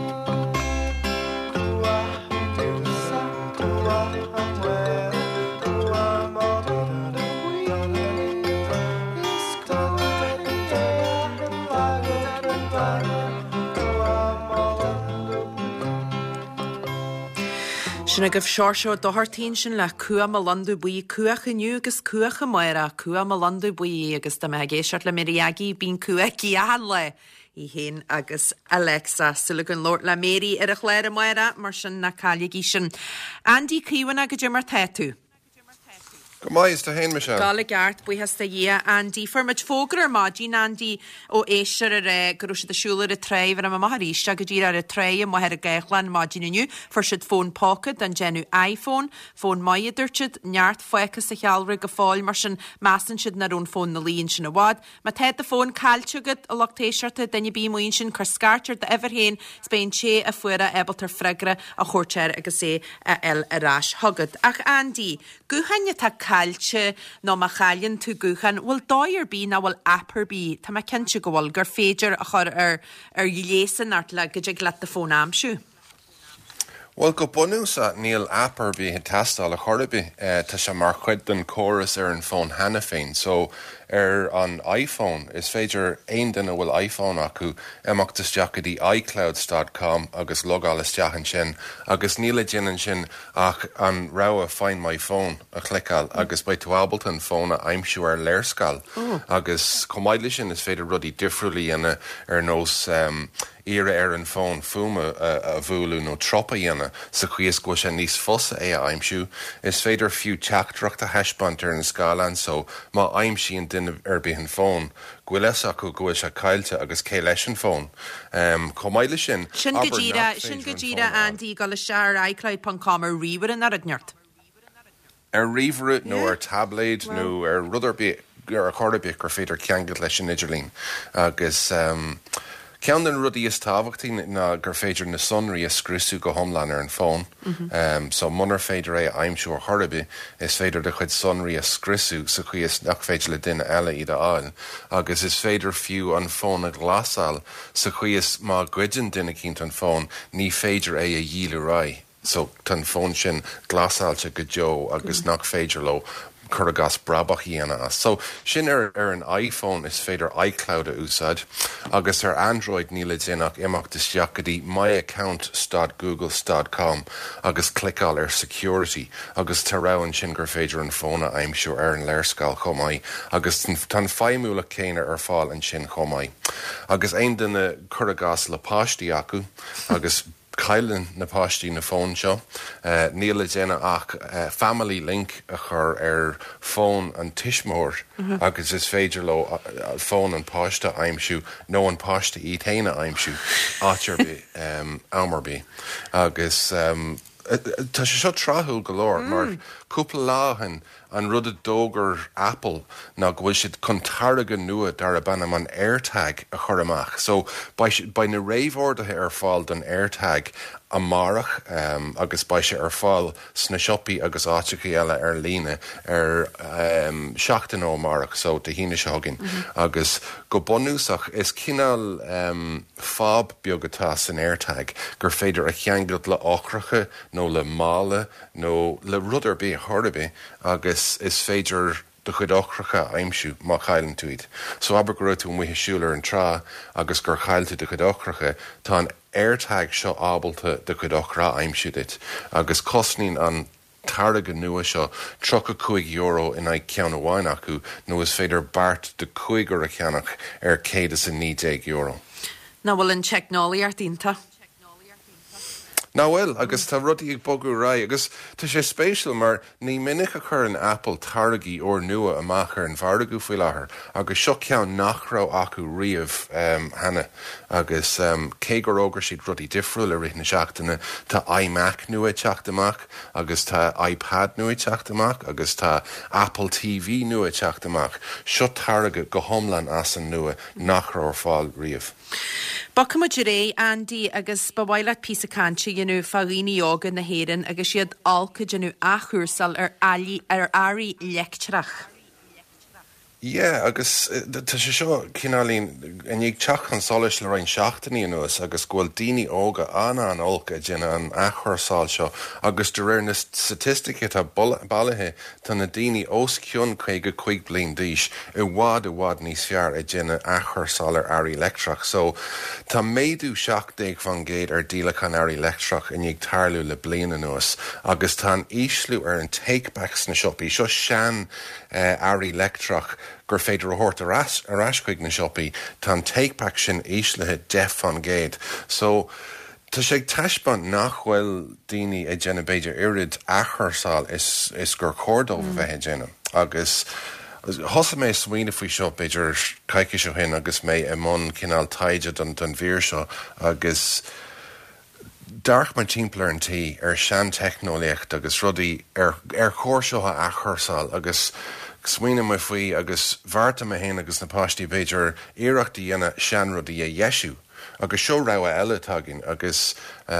Sin a goh seorseo dohartíín sin le cua má landú buí cuacha nniu agus cuacha muire cua má landú buí agus tá me géisiart le mériagi bín cuaí a le I héin agus Alexa sulagan Lord le méri ar a chléir a muire mar sin na cáligí sin. Andy Cíwan a go dé mar teú. Go mais tá hain me se. Gala gart buhas a dhé Andy formid fógur ar mádín Andy ó éisiir ar gurú si asúla a treibh ar a maithríiste go dtír ar a treim mo ar a gaichlan mádín inniu for siad fón pocket an genú iPhone, fón maiidirtid neart foichas a chealra go fáil mar sin measan siad narún fón na líon sin a bhád. Ma tead a fón cailteagad a lochtéisiirta daine bí moin sin chu scarteir de everhéin Spain sé a fuara ebaltar freigra a chóirteir agus é a el arás hagad. Ach Andy, guhanne tá cailte nó má chailinn tú guchan, bhfuil dáir bí na bhfuil appar bí, tá má cinse go bhfuil gur féidir a chur ar lésan art le go le de fón amsú. Well, go bunúsa níl appar bí he tastal a chorbi tá se mar chuid den chorus an phone hana féin, so an iPhone is féidir ein duna bhfuil iPhone acu amachtas deachadí iClouds.com agus logáil isteach sin agus níla jinan sin ach an rá Find My Phone a chlicáil agus bei tuabaltan phone a aimsú ar léirscail agus comáidli sin is féidir rudí difriúlí ina nós ire an phone fuma a bhúlú nó tropa dhéana sa chuos go sé níos fosa é a aimsú is féidir fiú teachtracht a heispant ar an scálan so má aimsí an duine ar phone ghuiles acu go se caiilte agus cé leis an phone. Comáidli sin Sin go ddíra Andy go le sear iCloud.com ar riomhar an aradneart. Ar riomhre nó ar tablaid nó ar ruderbí ar a chordabi gur féidir ceangad leis an idirlín agus cean den rudí is tábhachtí na gur féidir na sonraí a scrúsú go homlan ar an phone. So munar féidir é aimsú chordabi is féidir de chuid sonraí a scrúsú sa chuos nach féidir le duine eile iad áil agus is féidir fiú an phone a glasal sa chuos má gcuidean duine cinnt an phone ní féidir é a dhíle rá. So tan phone sin glasáilte go jo agus nach féidir lo Curragas brabach íana. So sin ar an iPhone is féidir iCloud a úsad agus ar Android níla dénach imachtas deachadí myaccount.google.com agus clicáil ar security agus tarráin sin gur féidir an fóna aimsú ar an léirscail chomáid agus tan feimúla céine ar fáil an sin chomáid. Agus aon duna Curragas le páistí acu agus Cailen na páistí na phone seo, níla déine ach family link a chur ar phone an tiismór agus is féidir lo phone an páiste aimsú nó an páiste í téine aimsú áirbí amarbí agus tá sé seo trathúil go leor mar cúpla láhan an rud a dógur Apple ná bhfuil siad contarga nua dar a banna man AirTag a chur amach. So by na réomhordathe ar fáil den AirTag amárach agus by sé ar fáil sna siopaí agus áiticí eile ar líne ar 7 amárach so de híine seágin agus go bunúsach is cinál fáb beagatá san AirTag gur féidir a cheangad le áchracha nó le mála nó le ruderbí thordabi agus is féidir de chud áchracha aimsú má chailann túid. So aber go raibh tú muithe siúlar an trá agus gur chailte de chud áchracha tá an AirTag seo ábalta de chud áchra aimsú dit agus cosnín an targa nua seo €35 in ag ceanna bháin acu nó is féidir bart de €5 a ceannach ar €190. Na bhfuil an technolaí ar dínta. Na well, agus tá rudí ag bogu rá, agus tá sé spéisial mar ní minic a chur an Apple targaí ó nua amach ar an bhardaú faoi láthair, agus seo ceann nachrá acu riamh hana, agus cé gur ógur siad rudí difriúil a rithna seachtainna tá iMac nua teacht amach, agus tá iPad nua teacht amach, agus tá Apple TV nua teacht amach. Seo targa go homlan as an nua nachrá ar fáil riamh. Bacama ré Andy agus bhhaile pí a canse dionú faghíní óga na héan agus siad alca dionú achúsal ar airí lectrach. Yeah, agus tá sé seo cinálín an ag teach an solis le rain seachtaí nuas agus ghfuil daoine óga anna an olca déine an achorsáil seo agus de réir na statistica tá bailithe tá na daoine os ciún chuige 5 bliain d'aois i bhád níos fearr a déine achorsáil ar airí lectrach. So tá méadú 17 fan géad ar dílachan airí lectrach in ag tarlú le bliana nuas agus tá íslú ar an takebacks na siopaí seo sean airí lectrach gur féidir a hort aráscuig na siopaí tá takeback sin íslethe 10 fan géad. So tá sé taispant nachhfuil daoine a déine beidir irid achorsáil is gur cordómh bheith déine agus thosa mé smaoine faoi seo beidir caiice seo hin agus mé i món cinál taide don bhír seo agus darch man timpplair an tí ar sean technolaíocht agus rudaí ar chóir seo a achorsáil agus smaoine mai faoi agus bharrta a héin agus na páistí beidir iireachtaí dhéana sean rudaí a dhéisiú agus seo rá eile tagin agus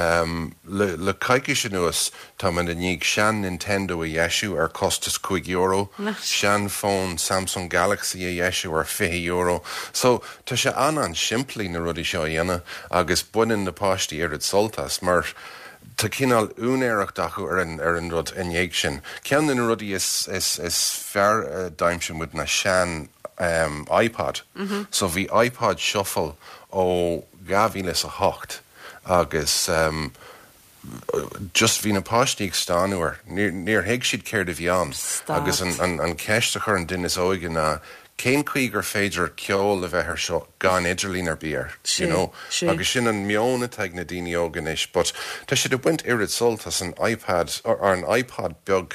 le caiici sin nuas tá man den níag sean Nintendo a dhéisiú ar costas €5, sean phone Samsung Galaxy a dhéisiú ar €5. So tá sé an siimplí na rudí seo dhéana agus buinn na páistí ar soltas mar tá cinál únéireach dachu ar an rud inhéag sin. Cean na rudí is fear daimsin mu na sean iPod. So bhí iPod Shuffle ó 2008 agus just hí na páistíigh stáúir níor héag siad céir a bhíán agus an ceiste chur an duine is óige na cén chuig gur féidir ceol a bheith seo gan idirlín ar bíar, agus sin an mionna teag na daoine óganis, but tá siad a buint irid soltas an iPad ar an iPod beag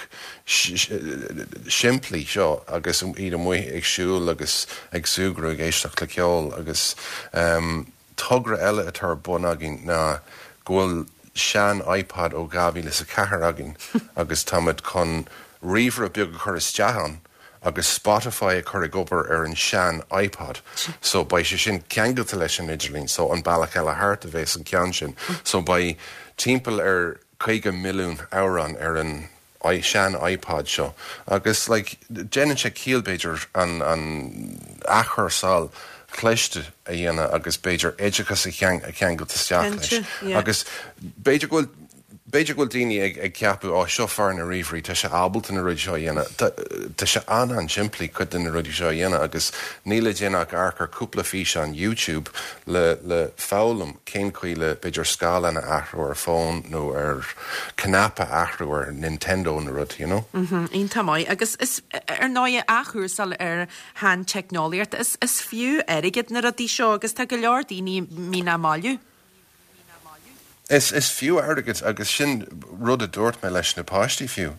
siimplí seo agus iad mu agsúil agus agsúgra géisteach le ceol agus tugra eile atar bunagin na ghfuil sean iPad ó 2004 agin agus tamid chun riomhre beag chur isteán agus Spotify a chur gobar ar an sean iPod. So by sin ceangailta leis an idirlín, so an bailach eile háart a bheits an cean sin. So by timpeall ar 5 milliún euron ar an sean iPod seo. Agus déanann sé cíalbéidir an achar sáil chléiste a dhéana agus béidir éideachas a ceangailta steach leis. Agus béidir bhfuil daoine ag ceapú seo fear na riomhrí tá sé ábalta na ruid seo dhéana. Tá sé an siimplí chud na ruid seo dhéana agus níla déanaach arcar cúpla fís an YouTube le fálam cén chuile beidir scála na ahrú ar fón nó ar canapa ahrú ar Nintendo na rud, Íon tamáid, agus is ar 9 achúsal ar hand technoliaart is fiú airigid na rudí seo agus tá go leor daoine mína máliú. Is fiú airgid agus sin rud a dúirt me leis na páistí fiú.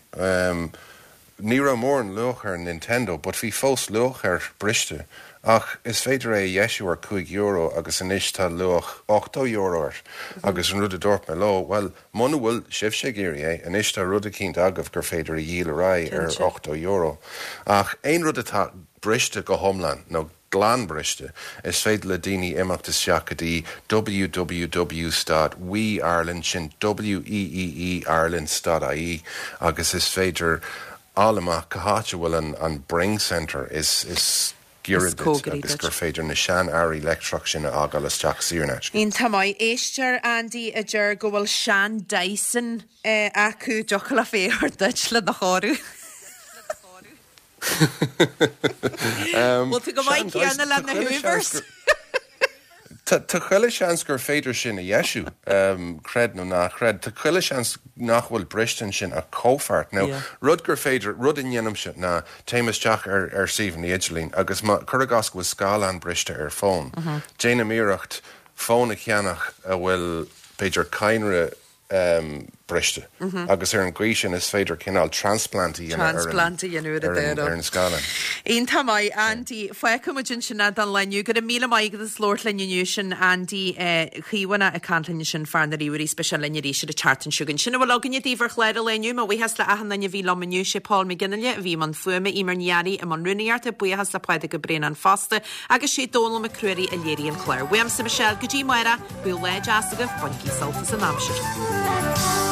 Ní ra mór an luach ar Nintendo, but bhí fós luach ar briste. Ach is féidir é dhéisiú ar €5 agus an istá luach €8 agus an rud a dúirt me lo, well, muna bhfuil sibh sé géirí an istá rud a cínt agah gur féidir a díal rá ar €8. Ach ein rud atá briste go homlan, nó glán briste is féidir le daoine imeachtas seachadí www.weeireland.ie agus is féidir allamach caháte bhfuil an Bring Centre is gearid agus gur féidir na sean airí leictreach sin ágal isteach síornais. Íon tamáid éistear Andy a dúir go bhfuil Sean Dyson acu deocha le féar duit le na cháú. Well, tu go maiid ceanna le na Hoovers. Tá chuile seans gur féidir sin a dhéisiú cred nó nach cred. Tá chuile seans nachhfuil bristan sin a cófart. Now, rud gur féidir, rud in dhéanam sin na téimisteach ar Stephen Idirlín, agus chuiregas go scála an briste ar fón. Déana míreacht fón a cheannach a bhfuil féidir cainre briste. Agus ar an grísin is féidir cinál transplantaí ar an scálan. Íon tamáid Andy foiicimidjin sinna dan leniu go a míle maigad is lór leniu sin Andy chiúhanna a canlaine sin fear na riúí speisial leniu se a chartan siúgan. Sinna bhfuil agan díomhar chléir leniu má bhuihas le ahan na bhí lomaniu sé Paul McGinnalle a bhí man fuime imar nearí am an runneart a buhas le paide go brean an fasta agus sé dólam a cruirí a léirí an chléir. Weam sa Michelle go dtí maira bu le asagah buincí saltas an amsir.